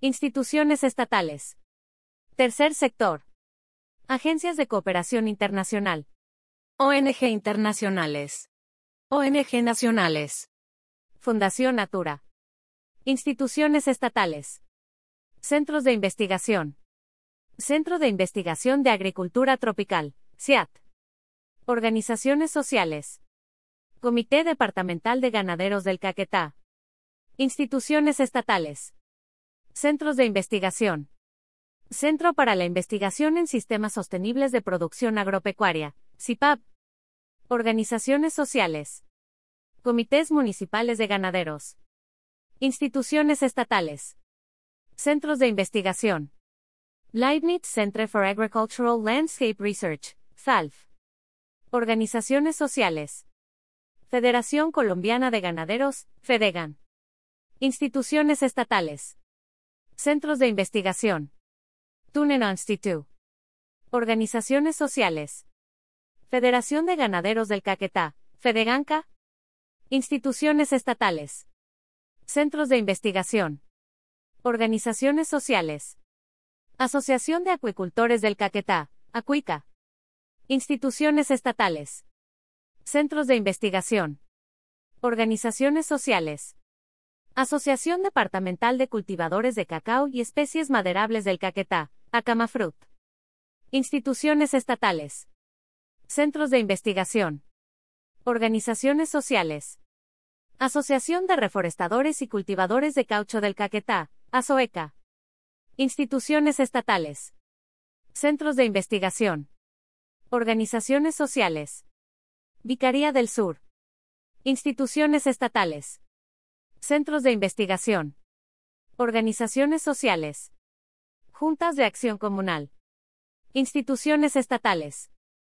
Instituciones estatales. Tercer sector. Agencias de cooperación internacional. O N G internacionales. O N G nacionales. Fundación Natura. Instituciones estatales. Centros de investigación. Centro de Investigación de Agricultura Tropical, C I A T. Organizaciones sociales. Comité Departamental de Ganaderos del Caquetá. Instituciones estatales. Centros de investigación. Centro para la Investigación en Sistemas Sostenibles de Producción Agropecuaria, C I P A B. Organizaciones sociales. Comités Municipales de Ganaderos. Instituciones estatales. Centros de investigación. Leibniz Center for Agricultural Landscape Research, F A L F. Organizaciones sociales. Federación Colombiana de Ganaderos, FEDEGAN. Instituciones estatales. Centros de investigación. Tunen Institute. Organizaciones sociales. Federación de Ganaderos del Caquetá, FEDEGANCA. Instituciones estatales. Centros de investigación. Organizaciones sociales. Asociación de Acuicultores del Caquetá, ACUICA. Instituciones estatales. Centros de investigación. Organizaciones sociales. Asociación Departamental de Cultivadores de Cacao y Especies Maderables del Caquetá, ACAMAFRUT. Instituciones estatales. Centros de investigación. Organizaciones sociales. Asociación de Reforestadores y Cultivadores de Caucho del Caquetá, ASOECA. Instituciones estatales. Centros de investigación. Organizaciones sociales. Vicaría del Sur. Instituciones estatales. Centros de investigación. Organizaciones sociales. Juntas de Acción Comunal. Instituciones estatales.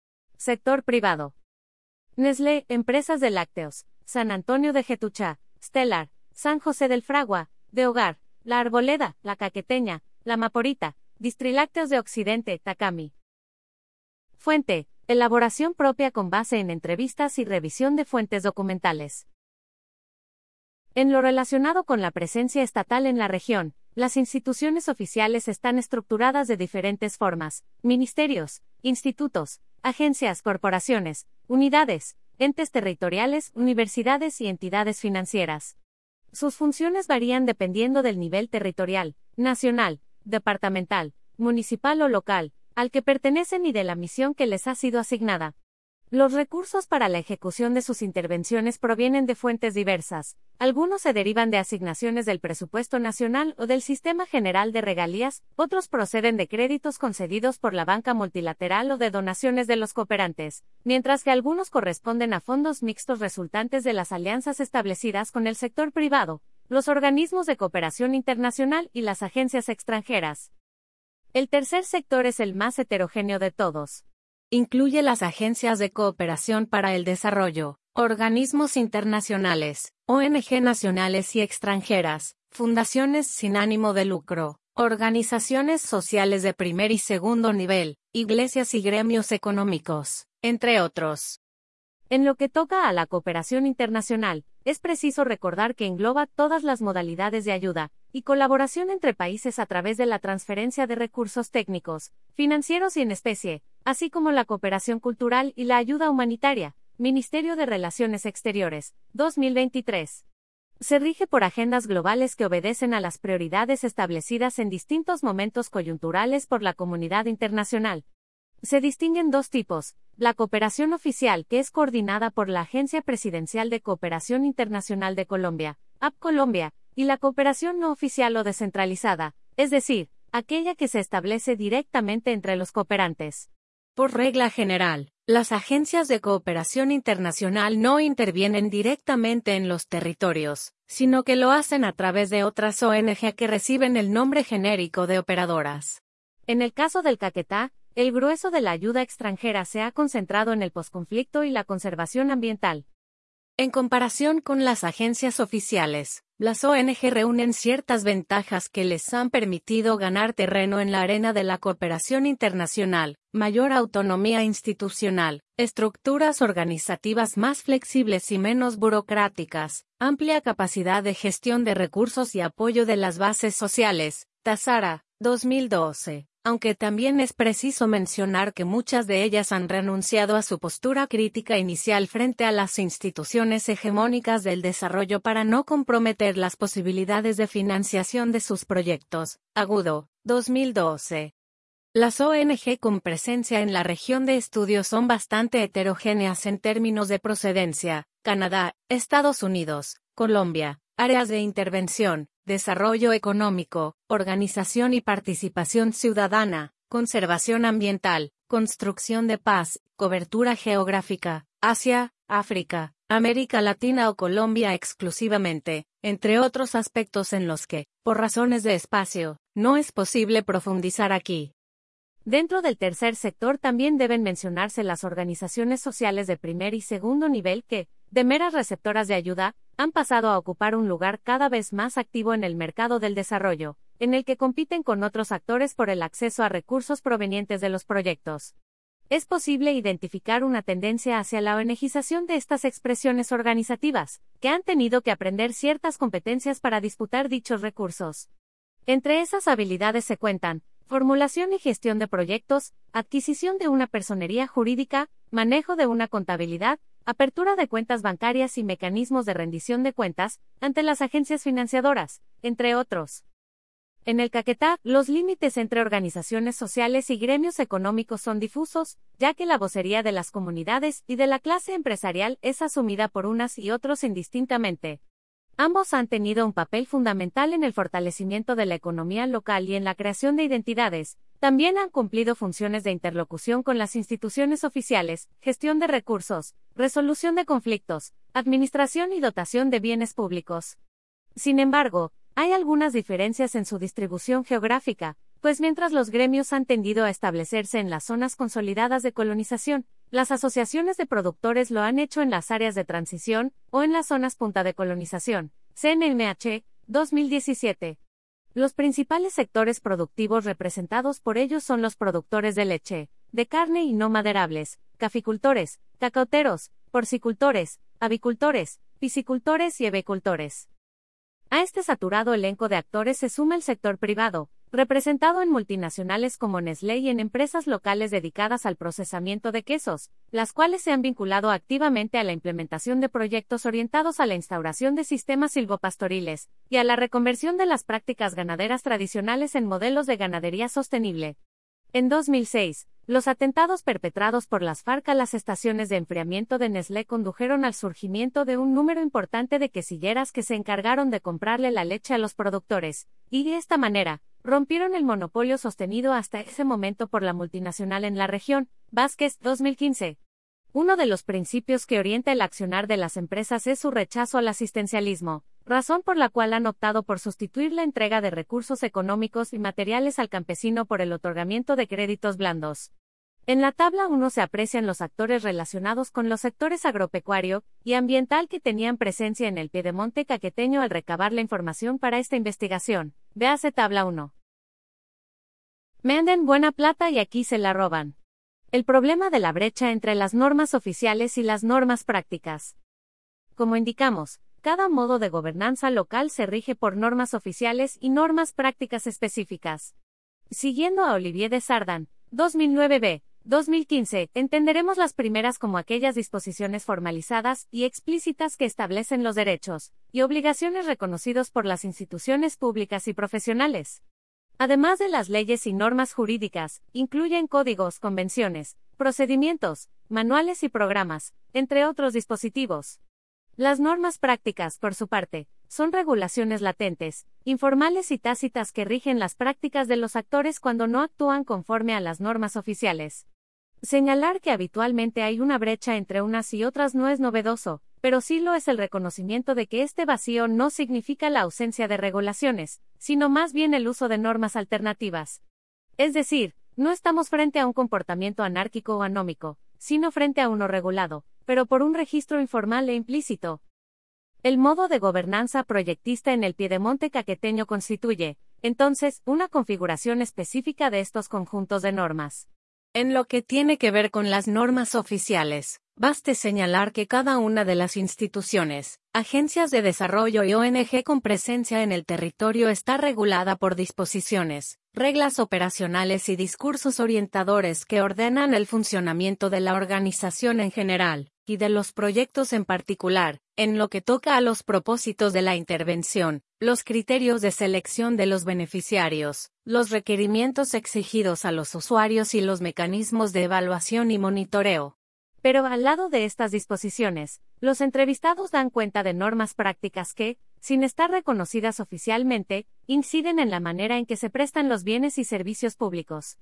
Sector privado. Nestlé, Empresas de Lácteos, San Antonio de Getuchá, Stellar, San José del Fragua, De Hogar, La Arboleda, La Caqueteña, La Maporita, Distrilácteos de Occidente, Takami. Fuente: elaboración propia con base en entrevistas y revisión de fuentes documentales. En lo relacionado con la presencia estatal en la región, las instituciones oficiales están estructuradas de diferentes formas: ministerios, institutos, agencias, corporaciones, unidades, entes territoriales, universidades y entidades financieras. Sus funciones varían dependiendo del nivel territorial, nacional, departamental, municipal o local, al que pertenecen y de la misión que les ha sido asignada. Los recursos para la ejecución de sus intervenciones provienen de fuentes diversas. Algunos se derivan de asignaciones del presupuesto nacional o del Sistema General de Regalías, otros proceden de créditos concedidos por la banca multilateral o de donaciones de los cooperantes, mientras que algunos corresponden a fondos mixtos resultantes de las alianzas establecidas con el sector privado, los organismos de cooperación internacional y las agencias extranjeras. El tercer sector es el más heterogéneo de todos. Incluye las agencias de cooperación para el desarrollo, organismos internacionales, O N G nacionales y extranjeras, fundaciones sin ánimo de lucro, organizaciones sociales de primer y segundo nivel, iglesias y gremios económicos, entre otros. En lo que toca a la cooperación internacional, es preciso recordar que engloba todas las modalidades de ayuda y colaboración entre países a través de la transferencia de recursos técnicos, financieros y en especie, así como la cooperación cultural y la ayuda humanitaria. Ministerio de Relaciones Exteriores, dos mil veintitrés. Se rige por agendas globales que obedecen a las prioridades establecidas en distintos momentos coyunturales por la comunidad internacional. Se distinguen dos tipos: la cooperación oficial, que es coordinada por la Agencia Presidencial de Cooperación Internacional de Colombia, A P Colombia, y la cooperación no oficial o descentralizada, es decir, aquella que se establece directamente entre los cooperantes. Por regla general, las agencias de cooperación internacional no intervienen directamente en los territorios, sino que lo hacen a través de otras O N G que reciben el nombre genérico de operadoras. En el caso del Caquetá, el grueso de la ayuda extranjera se ha concentrado en el posconflicto y la conservación ambiental. En comparación con las agencias oficiales, las O N G reúnen ciertas ventajas que les han permitido ganar terreno en la arena de la cooperación internacional: mayor autonomía institucional, estructuras organizativas más flexibles y menos burocráticas, amplia capacidad de gestión de recursos y apoyo de las bases sociales, Tazara, dos mil doce. Aunque también es preciso mencionar que muchas de ellas han renunciado a su postura crítica inicial frente a las instituciones hegemónicas del desarrollo para no comprometer las posibilidades de financiación de sus proyectos. Agudo, dos mil doce. Las O N G con presencia en la región de estudio son bastante heterogéneas en términos de procedencia: Canadá, Estados Unidos, Colombia, áreas de intervención, desarrollo económico, organización y participación ciudadana, conservación ambiental, construcción de paz, cobertura geográfica, Asia, África, América Latina o Colombia exclusivamente, entre otros aspectos en los que, por razones de espacio, no es posible profundizar aquí. Dentro del tercer sector también deben mencionarse las organizaciones sociales de primer y segundo nivel que, de meras receptoras de ayuda, han pasado a ocupar un lugar cada vez más activo en el mercado del desarrollo, en el que compiten con otros actores por el acceso a recursos provenientes de los proyectos. Es posible identificar una tendencia hacia la O N Gización de estas expresiones organizativas, que han tenido que aprender ciertas competencias para disputar dichos recursos. Entre esas habilidades se cuentan formulación y gestión de proyectos, adquisición de una personería jurídica, manejo de una contabilidad, apertura de cuentas bancarias y mecanismos de rendición de cuentas ante las agencias financiadoras, entre otros. En el Caquetá, los límites entre organizaciones sociales y gremios económicos son difusos, ya que la vocería de las comunidades y de la clase empresarial es asumida por unas y otros indistintamente. Ambos han tenido un papel fundamental en el fortalecimiento de la economía local y en la creación de identidades. También han cumplido funciones de interlocución con las instituciones oficiales, gestión de recursos, resolución de conflictos, administración y dotación de bienes públicos. Sin embargo, hay algunas diferencias en su distribución geográfica, pues mientras los gremios han tendido a establecerse en las zonas consolidadas de colonización, las asociaciones de productores lo han hecho en las áreas de transición o en las zonas punta de colonización. C N M H, dos mil diecisiete. Los principales sectores productivos representados por ellos son los productores de leche, de carne y no maderables, caficultores, cacauteros, porcicultores, avicultores, piscicultores y evicultores. A este saturado elenco de actores se suma el sector privado, representado en multinacionales como Nestlé y en empresas locales dedicadas al procesamiento de quesos, las cuales se han vinculado activamente a la implementación de proyectos orientados a la instauración de sistemas silvopastoriles y a la reconversión de las prácticas ganaderas tradicionales en modelos de ganadería sostenible. En dos mil seis, los atentados perpetrados por las FARC a las estaciones de enfriamiento de Nestlé condujeron al surgimiento de un número importante de quesilleras que se encargaron de comprarle la leche a los productores, y de esta manera, rompieron el monopolio sostenido hasta ese momento por la multinacional en la región. Vázquez, dos mil quince. Uno de los principios que orienta el accionar de las empresas es su rechazo al asistencialismo, razón por la cual han optado por sustituir la entrega de recursos económicos y materiales al campesino por el otorgamiento de créditos blandos. En la tabla uno se aprecian los actores relacionados con los sectores agropecuario y ambiental que tenían presencia en el piedemonte caqueteño al recabar la información para esta investigación. Véase tabla uno. Menden buena plata y aquí se la roban. El problema de la brecha entre las normas oficiales y las normas prácticas. Como indicamos, cada modo de gobernanza local se rige por normas oficiales y normas prácticas específicas. Siguiendo a Olivier de Sardan, dos mil nueve b, dos mil quince, entenderemos las primeras como aquellas disposiciones formalizadas y explícitas que establecen los derechos y obligaciones reconocidos por las instituciones públicas y profesionales. Además de las leyes y normas jurídicas, incluyen códigos, convenciones, procedimientos, manuales y programas, entre otros dispositivos. Las normas prácticas, por su parte, son regulaciones latentes, informales y tácitas que rigen las prácticas de los actores cuando no actúan conforme a las normas oficiales. Señalar que habitualmente hay una brecha entre unas y otras no es novedoso, pero sí lo es el reconocimiento de que este vacío no significa la ausencia de regulaciones, sino más bien el uso de normas alternativas. Es decir, no estamos frente a un comportamiento anárquico o anómico, sino frente a uno regulado, pero por un registro informal e implícito. El modo de gobernanza proyectista en el piedemonte caqueteño constituye, entonces, una configuración específica de estos conjuntos de normas. En lo que tiene que ver con las normas oficiales, Baste señalar que cada una de las instituciones, agencias de desarrollo y O N G con presencia en el territorio está regulada por disposiciones, reglas operacionales y discursos orientadores que ordenan el funcionamiento de la organización en general, y de los proyectos en particular, en lo que toca a los propósitos de la intervención, los criterios de selección de los beneficiarios, los requerimientos exigidos a los usuarios y los mecanismos de evaluación y monitoreo. Pero al lado de estas disposiciones, los entrevistados dan cuenta de normas prácticas que, sin estar reconocidas oficialmente, inciden en la manera en que se prestan los bienes y servicios públicos.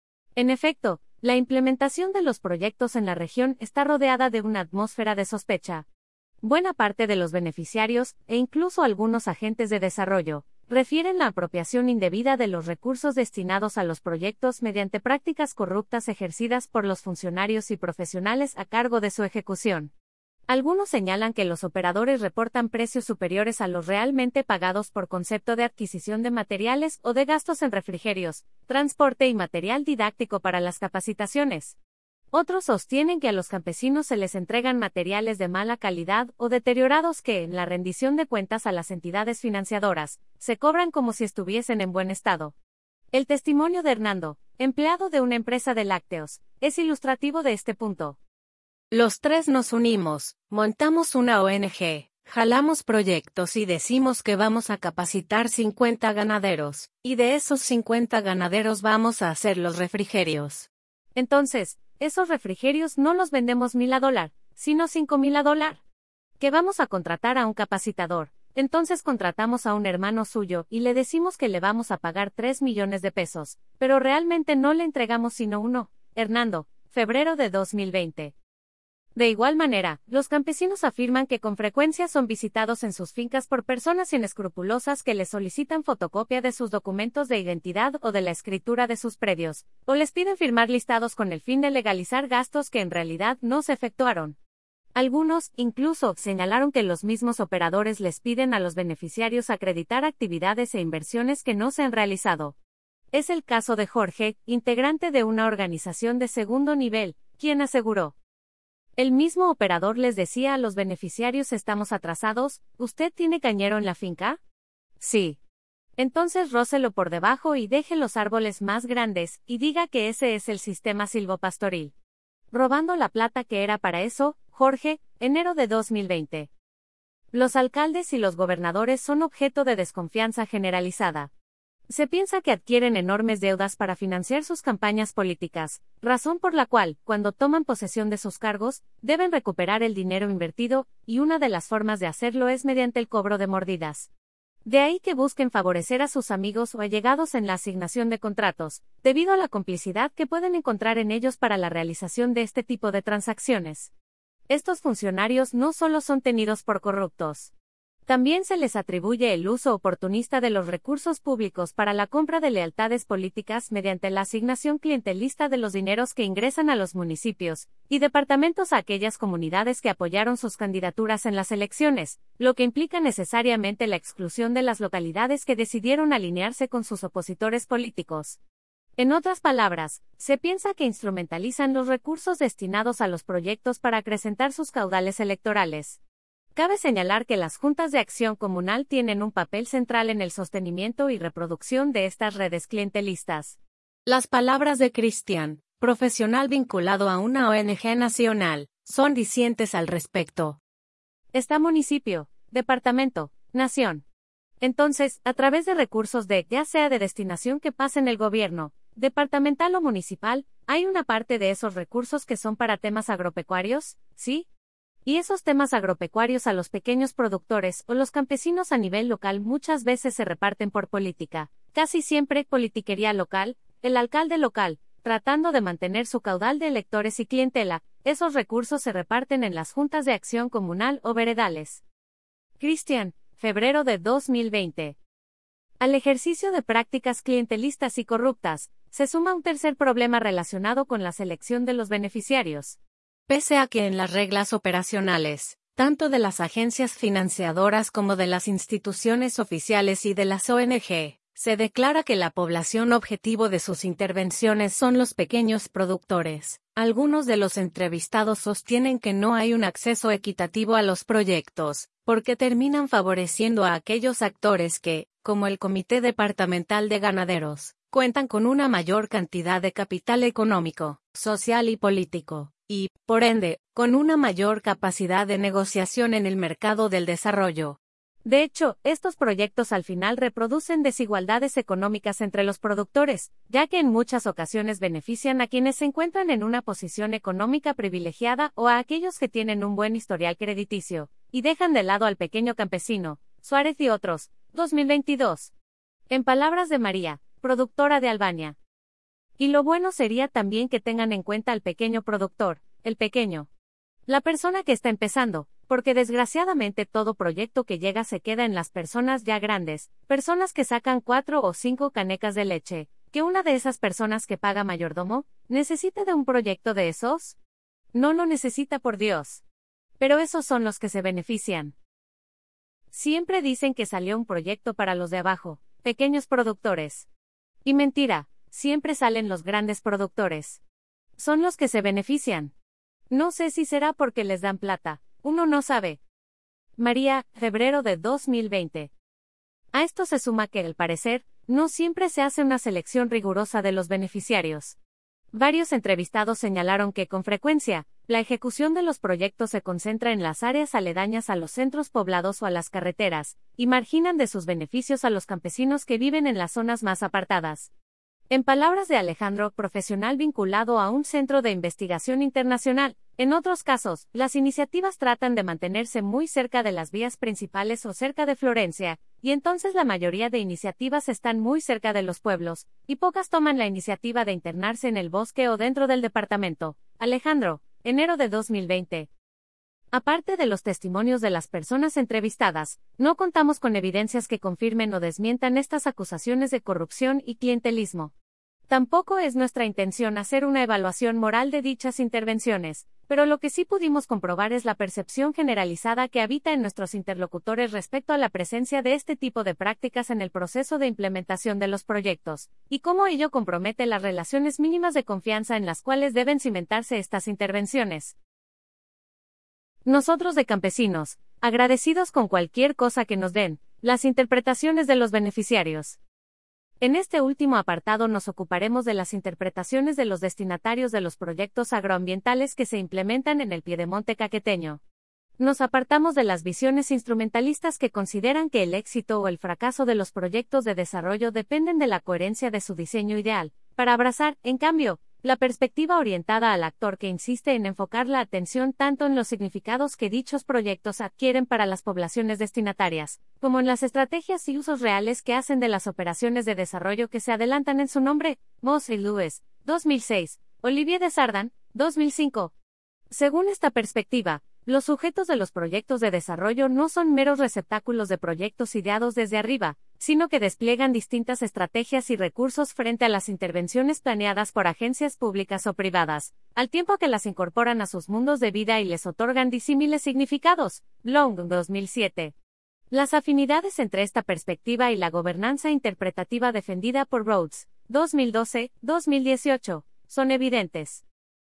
En efecto, la implementación de los proyectos en la región está rodeada de una atmósfera de sospecha. Buena parte de los beneficiarios, e incluso algunos agentes de desarrollo, refieren la apropiación indebida de los recursos destinados a los proyectos mediante prácticas corruptas ejercidas por los funcionarios y profesionales a cargo de su ejecución. Algunos señalan que los operadores reportan precios superiores a los realmente pagados por concepto de adquisición de materiales o de gastos en refrigerios, transporte y material didáctico para las capacitaciones. Otros sostienen que a los campesinos se les entregan materiales de mala calidad o deteriorados que, en la rendición de cuentas a las entidades financiadoras, se cobran como si estuviesen en buen estado. El testimonio de Hernando, empleado de una empresa de lácteos, es ilustrativo de este punto. Los tres nos unimos, montamos una O N G, jalamos proyectos y decimos que vamos a capacitar cincuenta ganaderos, y de esos cincuenta ganaderos vamos a hacer los refrigerios. Entonces, esos refrigerios no los vendemos mil a dólar, sino cinco mil a dólar. Que vamos a contratar a un capacitador, entonces contratamos a un hermano suyo y le decimos que le vamos a pagar tres millones de pesos, pero realmente no le entregamos sino uno. Hernando, febrero de dos mil veinte. De igual manera, los campesinos afirman que con frecuencia son visitados en sus fincas por personas inescrupulosas que les solicitan fotocopia de sus documentos de identidad o de la escritura de sus predios, o les piden firmar listados con el fin de legalizar gastos que en realidad no se efectuaron. Algunos, incluso, señalaron que los mismos operadores les piden a los beneficiarios acreditar actividades e inversiones que no se han realizado. Es el caso de Jorge, integrante de una organización de segundo nivel, quien aseguró: el mismo operador les decía a los beneficiarios: estamos atrasados, ¿usted tiene cañero en la finca? Sí. Entonces rócelo por debajo y deje los árboles más grandes, y diga que ese es el sistema silvopastoril. Robando la plata que era para eso, Jorge, enero de dos mil veinte. Los alcaldes y los gobernadores son objeto de desconfianza generalizada. Se piensa que adquieren enormes deudas para financiar sus campañas políticas, razón por la cual, cuando toman posesión de sus cargos, deben recuperar el dinero invertido, y una de las formas de hacerlo es mediante el cobro de mordidas. De ahí que busquen favorecer a sus amigos o allegados en la asignación de contratos, debido a la complicidad que pueden encontrar en ellos para la realización de este tipo de transacciones. Estos funcionarios no solo son tenidos por corruptos. También se les atribuye el uso oportunista de los recursos públicos para la compra de lealtades políticas mediante la asignación clientelista de los dineros que ingresan a los municipios y departamentos a aquellas comunidades que apoyaron sus candidaturas en las elecciones, lo que implica necesariamente la exclusión de las localidades que decidieron alinearse con sus opositores políticos. En otras palabras, se piensa que instrumentalizan los recursos destinados a los proyectos para acrecentar sus caudales electorales. Cabe señalar que las juntas de acción comunal tienen un papel central en el sostenimiento y reproducción de estas redes clientelistas. Las palabras de Cristian, profesional vinculado a una O N G nacional, son dicientes al respecto. Está municipio, departamento, nación. Entonces, a través de recursos de, ya sea de destinación que pasen el gobierno, departamental o municipal, ¿hay una parte de esos recursos que son para temas agropecuarios? ¿Sí? Y esos temas agropecuarios a los pequeños productores o los campesinos a nivel local muchas veces se reparten por política, casi siempre politiquería local, el alcalde local, tratando de mantener su caudal de electores y clientela, esos recursos se reparten en las juntas de acción comunal o veredales. Cristian, febrero de dos mil veinte. Al ejercicio de prácticas clientelistas y corruptas, se suma un tercer problema relacionado con la selección de los beneficiarios. Pese a que en las reglas operacionales, tanto de las agencias financiadoras como de las instituciones oficiales y de las O N G, Se declara que la población objetivo de sus intervenciones son los pequeños productores. Algunos de los entrevistados sostienen que no hay un acceso equitativo a los proyectos, porque terminan favoreciendo a aquellos actores que, como el Comité Departamental de Ganaderos, cuentan con una mayor cantidad de capital económico, social y político, y, por ende, con una mayor capacidad de negociación en el mercado del desarrollo. De hecho, estos proyectos al final reproducen desigualdades económicas entre los productores, ya que en muchas ocasiones benefician a quienes se encuentran en una posición económica privilegiada o a aquellos que tienen un buen historial crediticio, y dejan de lado al pequeño campesino. Suárez y otros, dos mil veintidós. En palabras de María, productora de Albania. Y lo bueno sería también que tengan en cuenta al pequeño productor, el pequeño. La persona que está empezando, porque desgraciadamente todo proyecto que llega se queda en las personas ya grandes, personas que sacan cuatro o cinco canecas de leche, que una de esas personas que paga mayordomo, ¿necesita de un proyecto de esos? No lo necesita, por Dios. Pero esos son los que se benefician. Siempre dicen que salió un proyecto para los de abajo, pequeños productores. Y mentira, siempre salen los grandes productores. Son los que se benefician. No sé si será porque les dan plata, uno no sabe. María, febrero de dos mil veinte. A esto se suma que, al parecer, no siempre se hace una selección rigurosa de los beneficiarios. Varios entrevistados señalaron que, con frecuencia, la ejecución de los proyectos se concentra en las áreas aledañas a los centros poblados o a las carreteras, y marginan de sus beneficios a los campesinos que viven en las zonas más apartadas. En palabras de Alejandro, profesional vinculado a un centro de investigación internacional, en otros casos, las iniciativas tratan de mantenerse muy cerca de las vías principales o cerca de Florencia, y entonces la mayoría de iniciativas están muy cerca de los pueblos, y pocas toman la iniciativa de internarse en el bosque o dentro del departamento. Alejandro, enero de dos mil veinte. Aparte de los testimonios de las personas entrevistadas, no contamos con evidencias que confirmen o desmientan estas acusaciones de corrupción y clientelismo. Tampoco es nuestra intención hacer una evaluación moral de dichas intervenciones, pero lo que sí pudimos comprobar es la percepción generalizada que habita en nuestros interlocutores respecto a la presencia de este tipo de prácticas en el proceso de implementación de los proyectos, y cómo ello compromete las relaciones mínimas de confianza en las cuales deben cimentarse estas intervenciones. Nosotros de campesinos, agradecidos con cualquier cosa que nos den, las interpretaciones de los beneficiarios. En este último apartado nos ocuparemos de las interpretaciones de los destinatarios de los proyectos agroambientales que se implementan en el piedemonte caqueteño. Nos apartamos de las visiones instrumentalistas que consideran que el éxito o el fracaso de los proyectos de desarrollo dependen de la coherencia de su diseño ideal, para abrazar, en cambio, la perspectiva orientada al actor que insiste en enfocar la atención tanto en los significados que dichos proyectos adquieren para las poblaciones destinatarias, como en las estrategias y usos reales que hacen de las operaciones de desarrollo que se adelantan en su nombre. Moss y Lewis, dos mil seis, Olivier Desjardins, dos mil cinco. Según esta perspectiva, los sujetos de los proyectos de desarrollo no son meros receptáculos de proyectos ideados desde arriba, sino que despliegan distintas estrategias y recursos frente a las intervenciones planeadas por agencias públicas o privadas, al tiempo que las incorporan a sus mundos de vida y les otorgan disímiles significados. Long, dos mil siete. Las afinidades entre esta perspectiva y la gobernanza interpretativa defendida por Rhodes, dos mil doce a dos mil dieciocho, son evidentes.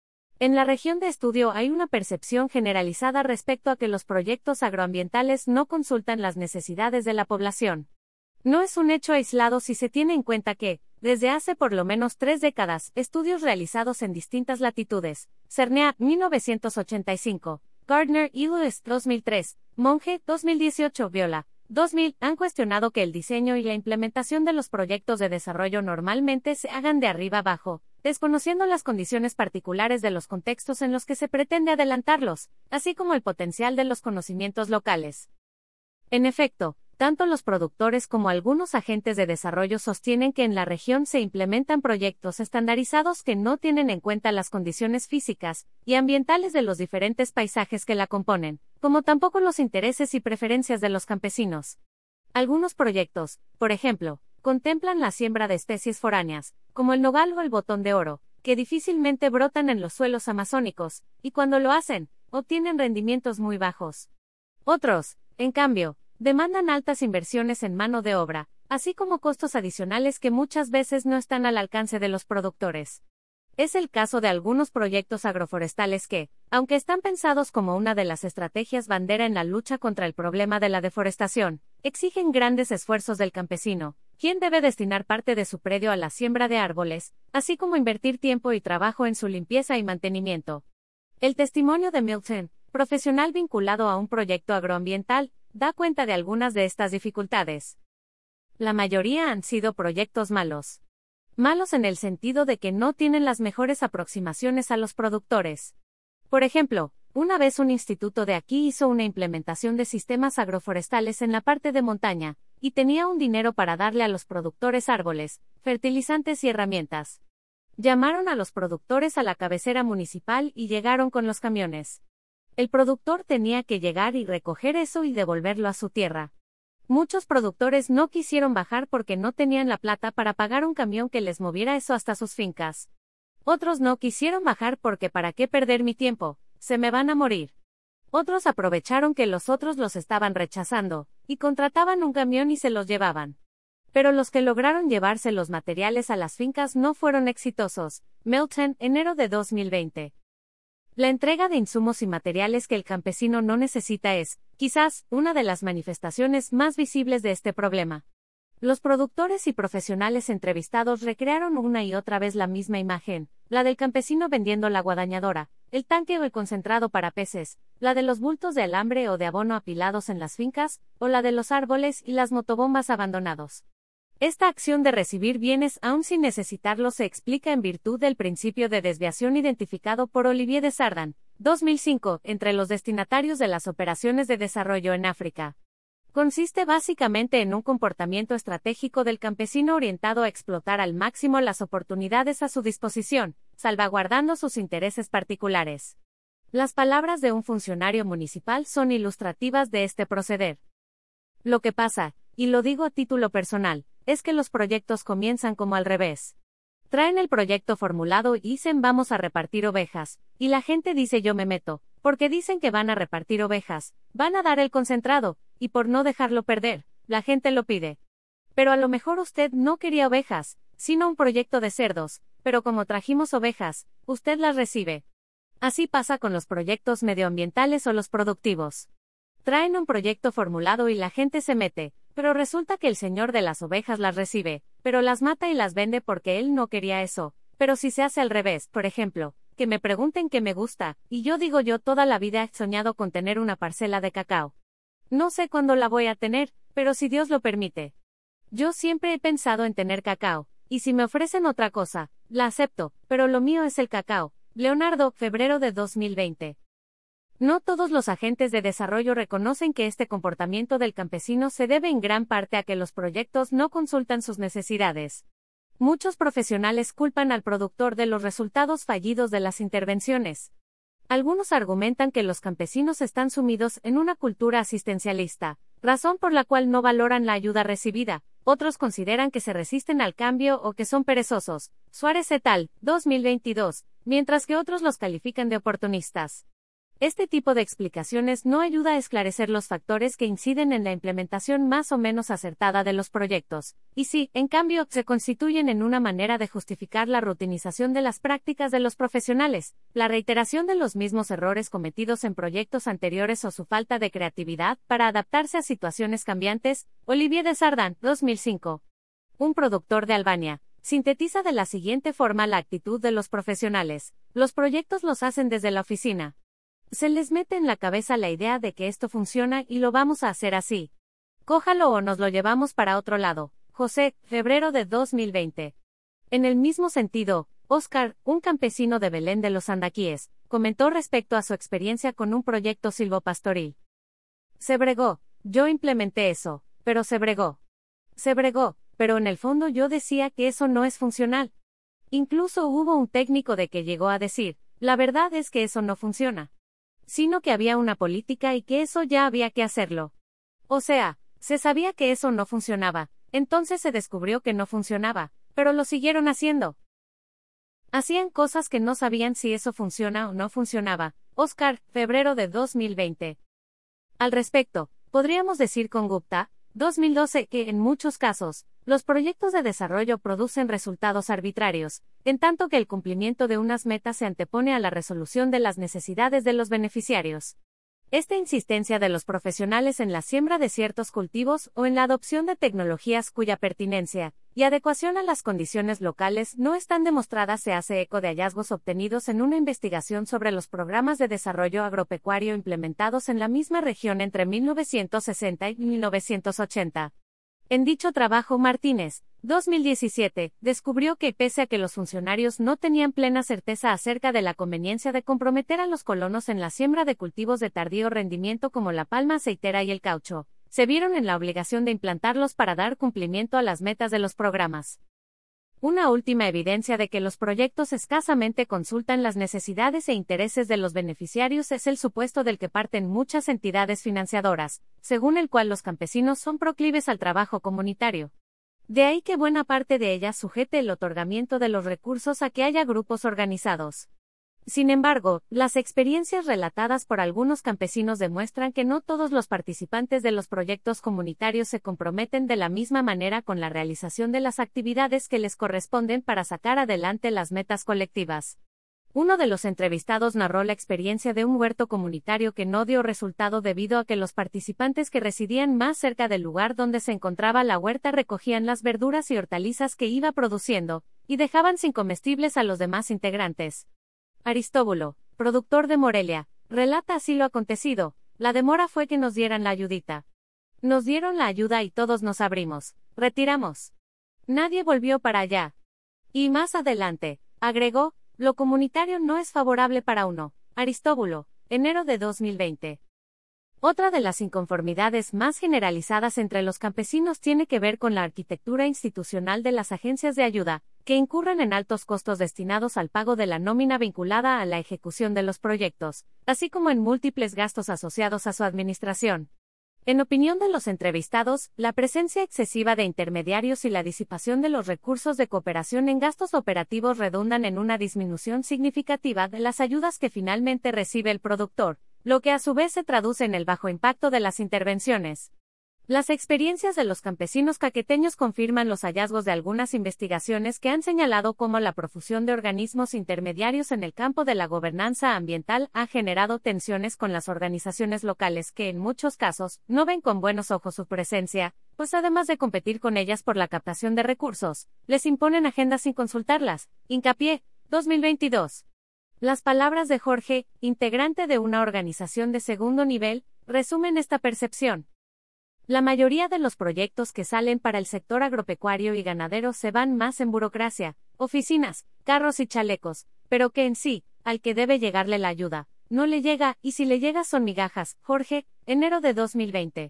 En la región de estudio hay una percepción generalizada respecto a que los proyectos agroambientales no consultan las necesidades de la población. No es un hecho aislado si se tiene en cuenta que, desde hace por lo menos tres décadas, estudios realizados en distintas latitudes, Cernea, mil novecientos ochenta y cinco, Gardner y Lewis, dos mil tres, Monge, dos mil dieciocho, Viola, dos mil, han cuestionado que el diseño y la implementación de los proyectos de desarrollo normalmente se hagan de arriba abajo, desconociendo las condiciones particulares de los contextos en los que se pretende adelantarlos, así como el potencial de los conocimientos locales. En efecto, tanto los productores como algunos agentes de desarrollo sostienen que en la región se implementan proyectos estandarizados que no tienen en cuenta las condiciones físicas y ambientales de los diferentes paisajes que la componen, como tampoco los intereses y preferencias de los campesinos. Algunos proyectos, por ejemplo, contemplan la siembra de especies foráneas, como el nogal o el botón de oro, que difícilmente brotan en los suelos amazónicos, y cuando lo hacen, obtienen rendimientos muy bajos. Otros, en cambio, demandan altas inversiones en mano de obra, así como costos adicionales que muchas veces no están al alcance de los productores. Es el caso de algunos proyectos agroforestales que, aunque están pensados como una de las estrategias bandera en la lucha contra el problema de la deforestación, exigen grandes esfuerzos del campesino, quien debe destinar parte de su predio a la siembra de árboles, así como invertir tiempo y trabajo en su limpieza y mantenimiento. El testimonio de Milton, profesional vinculado a un proyecto agroambiental, da cuenta de algunas de estas dificultades. La mayoría han sido proyectos malos. Malos en el sentido de que no tienen las mejores aproximaciones a los productores. Por ejemplo, una vez un instituto de aquí hizo una implementación de sistemas agroforestales en la parte de montaña, y tenía un dinero para darle a los productores árboles, fertilizantes y herramientas. Llamaron a los productores a la cabecera municipal y llegaron con los camiones. El productor tenía que llegar y recoger eso y devolverlo a su tierra. Muchos productores no quisieron bajar porque no tenían la plata para pagar un camión que les moviera eso hasta sus fincas. Otros no quisieron bajar porque ¿para qué perder mi tiempo? Se me van a morir. Otros aprovecharon que los otros los estaban rechazando, y contrataban un camión y se los llevaban. Pero los que lograron llevarse los materiales a las fincas no fueron exitosos. Milton, enero de dos mil veinte. La entrega de insumos y materiales que el campesino no necesita es, quizás, una de las manifestaciones más visibles de este problema. Los productores y profesionales entrevistados recrearon una y otra vez la misma imagen, la del campesino vendiendo la guadañadora, el tanque o el concentrado para peces, la de los bultos de alambre o de abono apilados en las fincas, o la de los árboles y las motobombas abandonados. Esta acción de recibir bienes aún sin necesitarlos se explica en virtud del principio de desviación identificado por Olivier de Sardan, dos mil cinco, entre los destinatarios de las operaciones de desarrollo en África. Consiste básicamente en un comportamiento estratégico del campesino orientado a explotar al máximo las oportunidades a su disposición, salvaguardando sus intereses particulares. Las palabras de un funcionario municipal son ilustrativas de este proceder. Lo que pasa, y lo digo a título personal, es que los proyectos comienzan como al revés. Traen el proyecto formulado y dicen vamos a repartir ovejas, y la gente dice yo me meto, porque dicen que van a repartir ovejas, van a dar el concentrado, y por no dejarlo perder, la gente lo pide. Pero a lo mejor usted no quería ovejas, sino un proyecto de cerdos, pero como trajimos ovejas, usted las recibe. Así pasa con los proyectos medioambientales o los productivos. Traen un proyecto formulado y la gente se mete, pero resulta que el señor de las ovejas las recibe, pero las mata y las vende porque él no quería eso. Pero si se hace al revés, por ejemplo, que me pregunten qué me gusta, y yo digo yo toda la vida he soñado con tener una parcela de cacao. No sé cuándo la voy a tener, pero si Dios lo permite. Yo siempre he pensado en tener cacao, y si me ofrecen otra cosa, la acepto, pero lo mío es el cacao. Leonardo, febrero de dos mil veinte. No todos los agentes de desarrollo reconocen que este comportamiento del campesino se debe en gran parte a que los proyectos no consultan sus necesidades. Muchos profesionales culpan al productor de los resultados fallidos de las intervenciones. Algunos argumentan que los campesinos están sumidos en una cultura asistencialista, razón por la cual no valoran la ayuda recibida. Otros consideran que se resisten al cambio o que son perezosos. Suárez et al., dos mil veintidós, mientras que otros los califican de oportunistas. Este tipo de explicaciones no ayuda a esclarecer los factores que inciden en la implementación más o menos acertada de los proyectos, y sí, en cambio, se constituyen en una manera de justificar la rutinización de las prácticas de los profesionales, la reiteración de los mismos errores cometidos en proyectos anteriores o su falta de creatividad para adaptarse a situaciones cambiantes. Olivier de Sardan, dos mil cinco. Un productor de Albania sintetiza de la siguiente forma la actitud de los profesionales. Los proyectos los hacen desde la oficina. Se les mete en la cabeza la idea de que esto funciona y lo vamos a hacer así. Cójalo o nos lo llevamos para otro lado. José, febrero de dos mil veinte. En el mismo sentido, Oscar, un campesino de Belén de los Andaquíes, comentó respecto a su experiencia con un proyecto silvopastoril. Se bregó, yo implementé eso, pero se bregó. Se bregó, pero en el fondo yo decía que eso no es funcional. Incluso hubo un técnico de que llegó a decir, la verdad es que eso no funciona. Sino que había una política y que eso ya había que hacerlo. O sea, se sabía que eso no funcionaba, entonces se descubrió que no funcionaba, pero lo siguieron haciendo. Hacían cosas que no sabían si eso funciona o no funcionaba. Oscar, febrero de dos mil veinte. Al respecto, podríamos decir con Gupta, dos mil doce que, en muchos casos, los proyectos de desarrollo producen resultados arbitrarios, en tanto que el cumplimiento de unas metas se antepone a la resolución de las necesidades de los beneficiarios. Esta insistencia de los profesionales en la siembra de ciertos cultivos o en la adopción de tecnologías cuya pertinencia y adecuación a las condiciones locales no están demostradas se hace eco de hallazgos obtenidos en una investigación sobre los programas de desarrollo agropecuario implementados en la misma región entre mil novecientos sesenta y mil novecientos ochenta. En dicho trabajo, Martínez, dos mil diecisiete, descubrió que, pese a que los funcionarios no tenían plena certeza acerca de la conveniencia de comprometer a los colonos en la siembra de cultivos de tardío rendimiento como la palma aceitera y el caucho, se vieron en la obligación de implantarlos para dar cumplimiento a las metas de los programas. Una última evidencia de que los proyectos escasamente consultan las necesidades e intereses de los beneficiarios es el supuesto del que parten muchas entidades financiadoras, según el cual los campesinos son proclives al trabajo comunitario. De ahí que buena parte de ellas sujete el otorgamiento de los recursos a que haya grupos organizados. Sin embargo, las experiencias relatadas por algunos campesinos demuestran que no todos los participantes de los proyectos comunitarios se comprometen de la misma manera con la realización de las actividades que les corresponden para sacar adelante las metas colectivas. Uno de los entrevistados narró la experiencia de un huerto comunitario que no dio resultado debido a que los participantes que residían más cerca del lugar donde se encontraba la huerta recogían las verduras y hortalizas que iba produciendo, y dejaban sin comestibles a los demás integrantes. Aristóbulo, productor de Morelia, relata así lo acontecido: la demora fue que nos dieran la ayudita. Nos dieron la ayuda y todos nos abrimos, retiramos. Nadie volvió para allá. Y más adelante, agregó, lo comunitario no es favorable para uno. Aristóbulo, enero de dos mil veinte. Otra de las inconformidades más generalizadas entre los campesinos tiene que ver con la arquitectura institucional de las agencias de ayuda, que incurren en altos costos destinados al pago de la nómina vinculada a la ejecución de los proyectos, así como en múltiples gastos asociados a su administración. En opinión de los entrevistados, la presencia excesiva de intermediarios y la disipación de los recursos de cooperación en gastos operativos redundan en una disminución significativa de las ayudas que finalmente recibe el productor, lo que a su vez se traduce en el bajo impacto de las intervenciones. Las experiencias de los campesinos caqueteños confirman los hallazgos de algunas investigaciones que han señalado cómo la profusión de organismos intermediarios en el campo de la gobernanza ambiental ha generado tensiones con las organizaciones locales que, en muchos casos, no ven con buenos ojos su presencia, pues además de competir con ellas por la captación de recursos, les imponen agendas sin consultarlas. Hincapié, dos mil veintidós. Las palabras de Jorge, integrante de una organización de segundo nivel, resumen esta percepción. La mayoría de los proyectos que salen para el sector agropecuario y ganadero se van más en burocracia, oficinas, carros y chalecos, pero que en sí, al que debe llegarle la ayuda, no le llega, y si le llega son migajas. Jorge, enero de dos mil veinte.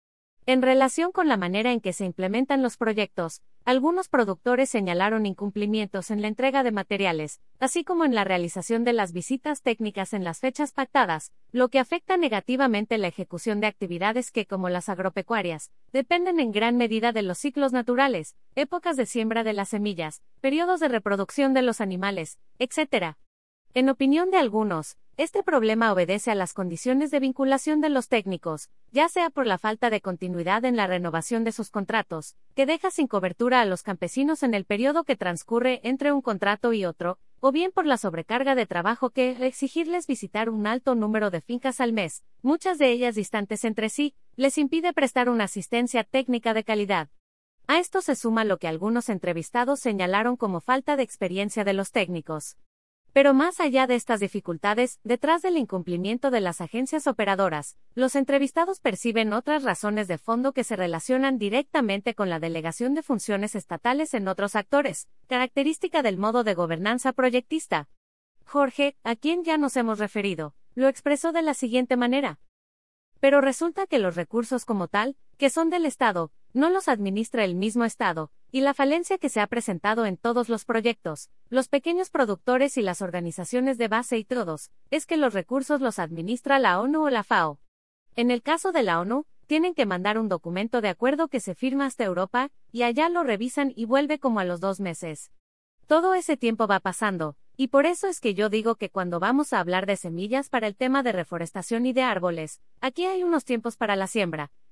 En relación con la manera en que se implementan los proyectos, algunos productores señalaron incumplimientos en la entrega de materiales, así como en la realización de las visitas técnicas en las fechas pactadas, lo que afecta negativamente la ejecución de actividades que, como las agropecuarias, dependen en gran medida de los ciclos naturales, épocas de siembra de las semillas, periodos de reproducción de los animales, etcétera. En opinión de algunos, este problema obedece a las condiciones de vinculación de los técnicos, ya sea por la falta de continuidad en la renovación de sus contratos, que deja sin cobertura a los campesinos en el periodo que transcurre entre un contrato y otro, o bien por la sobrecarga de trabajo que, al exigirles visitar un alto número de fincas al mes, muchas de ellas distantes entre sí, les impide prestar una asistencia técnica de calidad. A esto se suma lo que algunos entrevistados señalaron como falta de experiencia de los técnicos. Pero más allá de estas dificultades, detrás del incumplimiento de las agencias operadoras, los entrevistados perciben otras razones de fondo que se relacionan directamente con la delegación de funciones estatales en otros actores, característica del modo de gobernanza proyectista. Jorge, a quien ya nos hemos referido, lo expresó de la siguiente manera. Pero resulta que los recursos como tal, que son del Estado, no los administra el mismo Estado, y la falencia que se ha presentado en todos los proyectos, los pequeños productores y las organizaciones de base y todos, es que los recursos los administra la ONU o la FAO. En el caso de la ONU, tienen que mandar un documento de acuerdo que se firma hasta Europa, y allá lo revisan y vuelve como a los dos meses. Todo ese tiempo va pasando, y por eso es que yo digo que cuando vamos a hablar de semillas para el tema de reforestación y de árboles, aquí hay unos tiempos para la siembra,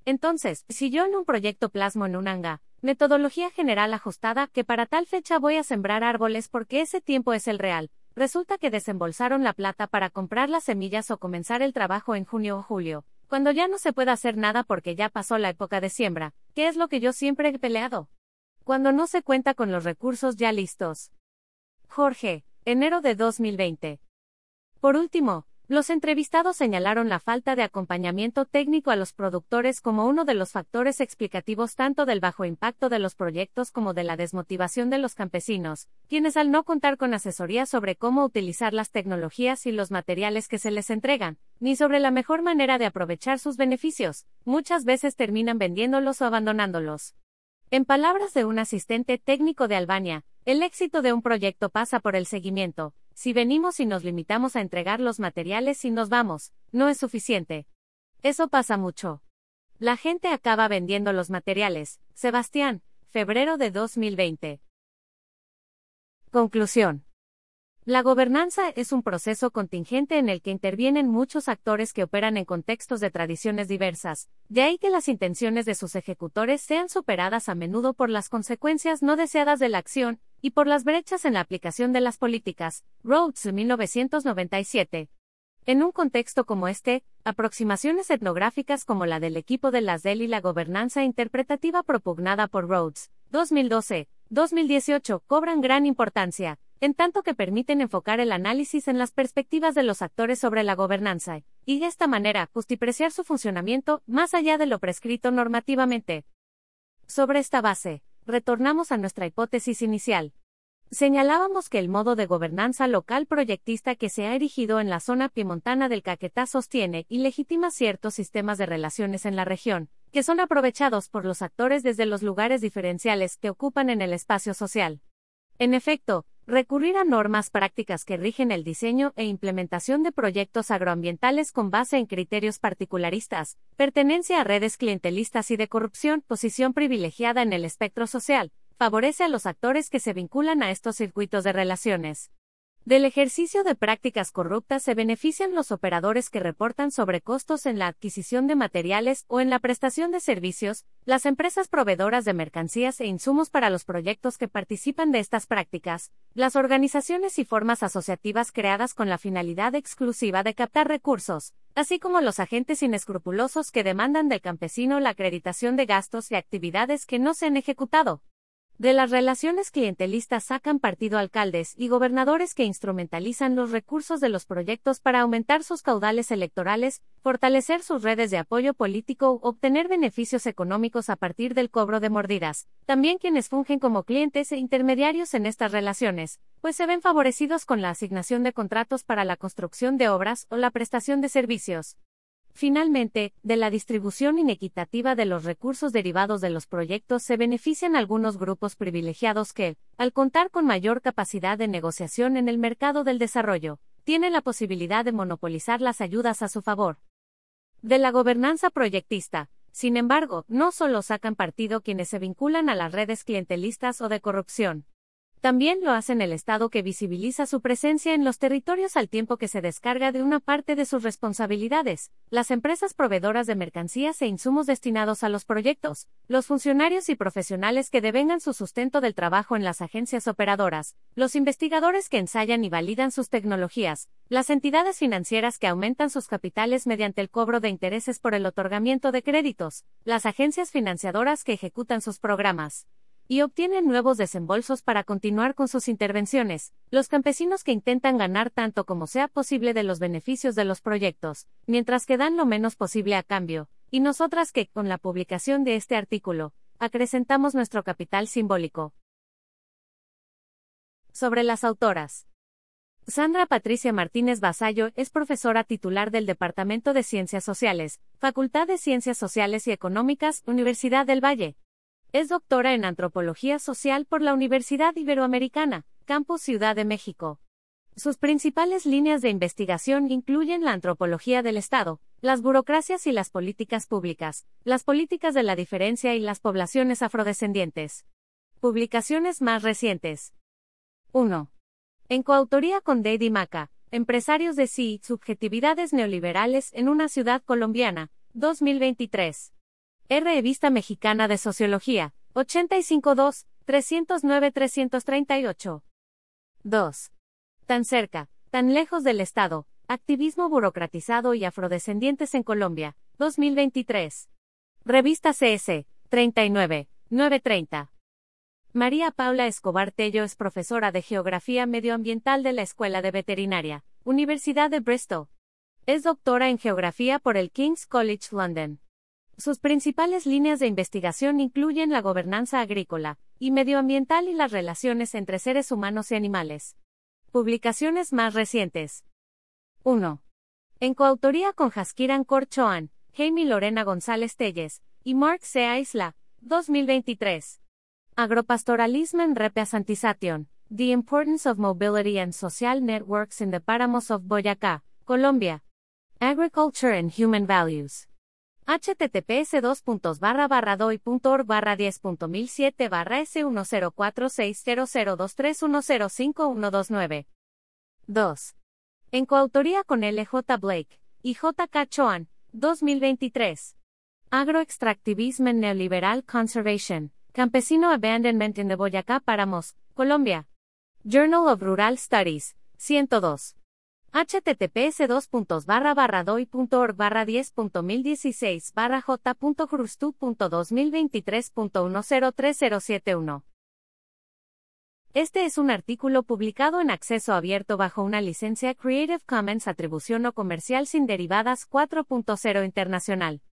Entonces, si yo en un proyecto plasmo en un anga, metodología general ajustada, que para tal fecha voy a sembrar árboles porque ese tiempo es el real, resulta que desembolsaron la plata para comprar las semillas o comenzar el trabajo en junio o julio, cuando ya no se puede hacer nada porque ya pasó la época de siembra, que es lo que yo siempre he peleado. Cuando no se cuenta con los recursos ya listos. Jorge, enero de dos mil veinte. Por último, los entrevistados señalaron la falta de acompañamiento técnico a los productores como uno de los factores explicativos tanto del bajo impacto de los proyectos como de la desmotivación de los campesinos, quienes al no contar con asesoría sobre cómo utilizar las tecnologías y los materiales que se les entregan, ni sobre la mejor manera de aprovechar sus beneficios, muchas veces terminan vendiéndolos o abandonándolos. En palabras de un asistente técnico de Albania, el éxito de un proyecto pasa por el seguimiento. Si venimos y nos limitamos a entregar los materiales y nos vamos, no es suficiente. Eso pasa mucho. La gente acaba vendiendo los materiales. Sebastián, febrero de dos mil veinte. Conclusión. La gobernanza es un proceso contingente en el que intervienen muchos actores que operan en contextos de tradiciones diversas, de ahí que las intenciones de sus ejecutores sean superadas a menudo por las consecuencias no deseadas de la acción, y por las brechas en la aplicación de las políticas. Rhodes, mil novecientos noventa y siete. En un contexto como este, aproximaciones etnográficas como la del equipo de Lasdell y la gobernanza interpretativa propugnada por Rhodes, dos mil doce, dos mil dieciocho, cobran gran importancia, en tanto que permiten enfocar el análisis en las perspectivas de los actores sobre la gobernanza, y de esta manera justipreciar su funcionamiento más allá de lo prescrito normativamente. Sobre esta base, retornamos a nuestra hipótesis inicial. Señalábamos que el modo de gobernanza local proyectista que se ha erigido en la zona piemontana del Caquetá sostiene y legitima ciertos sistemas de relaciones en la región, que son aprovechados por los actores desde los lugares diferenciales que ocupan en el espacio social. En efecto, recurrir a normas prácticas que rigen el diseño e implementación de proyectos agroambientales con base en criterios particularistas, pertenencia a redes clientelistas y de corrupción, posición privilegiada en el espectro social, favorece a los actores que se vinculan a estos circuitos de relaciones. Del ejercicio de prácticas corruptas se benefician los operadores que reportan sobrecostos en la adquisición de materiales o en la prestación de servicios, las empresas proveedoras de mercancías e insumos para los proyectos que participan de estas prácticas, las organizaciones y formas asociativas creadas con la finalidad exclusiva de captar recursos, así como los agentes inescrupulosos que demandan del campesino la acreditación de gastos y actividades que no se han ejecutado. De las relaciones clientelistas sacan partido alcaldes y gobernadores que instrumentalizan los recursos de los proyectos para aumentar sus caudales electorales, fortalecer sus redes de apoyo político u obtener beneficios económicos a partir del cobro de mordidas. También quienes fungen como clientes e intermediarios en estas relaciones, pues se ven favorecidos con la asignación de contratos para la construcción de obras o la prestación de servicios. Finalmente, de la distribución inequitativa de los recursos derivados de los proyectos se benefician algunos grupos privilegiados que, al contar con mayor capacidad de negociación en el mercado del desarrollo, tienen la posibilidad de monopolizar las ayudas a su favor. De la gobernanza proyectista, sin embargo, no solo sacan partido quienes se vinculan a las redes clientelistas o de corrupción. También lo hacen el Estado que visibiliza su presencia en los territorios al tiempo que se descarga de una parte de sus responsabilidades, las empresas proveedoras de mercancías e insumos destinados a los proyectos, los funcionarios y profesionales que devengan su sustento del trabajo en las agencias operadoras, los investigadores que ensayan y validan sus tecnologías, las entidades financieras que aumentan sus capitales mediante el cobro de intereses por el otorgamiento de créditos, las agencias financiadoras que ejecutan sus programas y obtienen nuevos desembolsos para continuar con sus intervenciones, los campesinos que intentan ganar tanto como sea posible de los beneficios de los proyectos, mientras que dan lo menos posible a cambio, y nosotras que, con la publicación de este artículo, acrecentamos nuestro capital simbólico. Sobre las autoras. Sandra Patricia Martínez Vasallo es profesora titular del Departamento de Ciencias Sociales, Facultad de Ciencias Sociales y Económicas, Universidad del Valle. Es doctora en Antropología Social por la Universidad Iberoamericana, Campus Ciudad de México. Sus principales líneas de investigación incluyen la antropología del Estado, las burocracias y las políticas públicas, las políticas de la diferencia y las poblaciones afrodescendientes. Publicaciones más recientes. uno. En coautoría con Deidy Maca, Empresarios de sí, subjetividades neoliberales en una ciudad colombiana, dos mil veintitrés. Revista Mexicana de Sociología, ochenta y cinco dos, trescientos nueve trescientos treinta y ocho. dos. Tan cerca, tan lejos del Estado, activismo burocratizado y afrodescendientes en Colombia, dos mil veintitrés. Revista C S, treinta y nueve, novecientos treinta. María Paula Escobar Tello es profesora de Geografía Medioambiental de la Escuela de Veterinaria, Universidad de Bristol. Es doctora en Geografía por el King's College London. Sus principales líneas de investigación incluyen la gobernanza agrícola y medioambiental y las relaciones entre seres humanos y animales. Publicaciones más recientes. uno. En coautoría con Jaskiran Corchoan, Jaime Lorena González Telles y Mark C. Isla, dos mil veintitrés. Agropastoralism and Representation, The Importance of Mobility and Social Networks in the Páramos of Boyacá, Colombia. Agriculture and Human Values. https dos puntos barra barra doi punto org barra diez punto mil siete barra s uno cero cuatro seis cero cero dos tres uno cero cinco uno dos nueve. dos. En coautoría con L J Blake y J K Choan, dos mil veintitrés. Agroextractivism and Neoliberal Conservation, Campesino Abandonment in the Boyacá Páramos, Colombia. Journal of Rural Studies, ciento dos. https dos puntos barra barra doi punto org barra diez punto mil dieciséis barra j punto crustu punto dos mil veintitrés punto uno cero tres cero siete uno. Este es un artículo publicado en acceso abierto bajo una licencia Creative Commons Atribución no comercial sin derivadas cuatro punto cero internacional.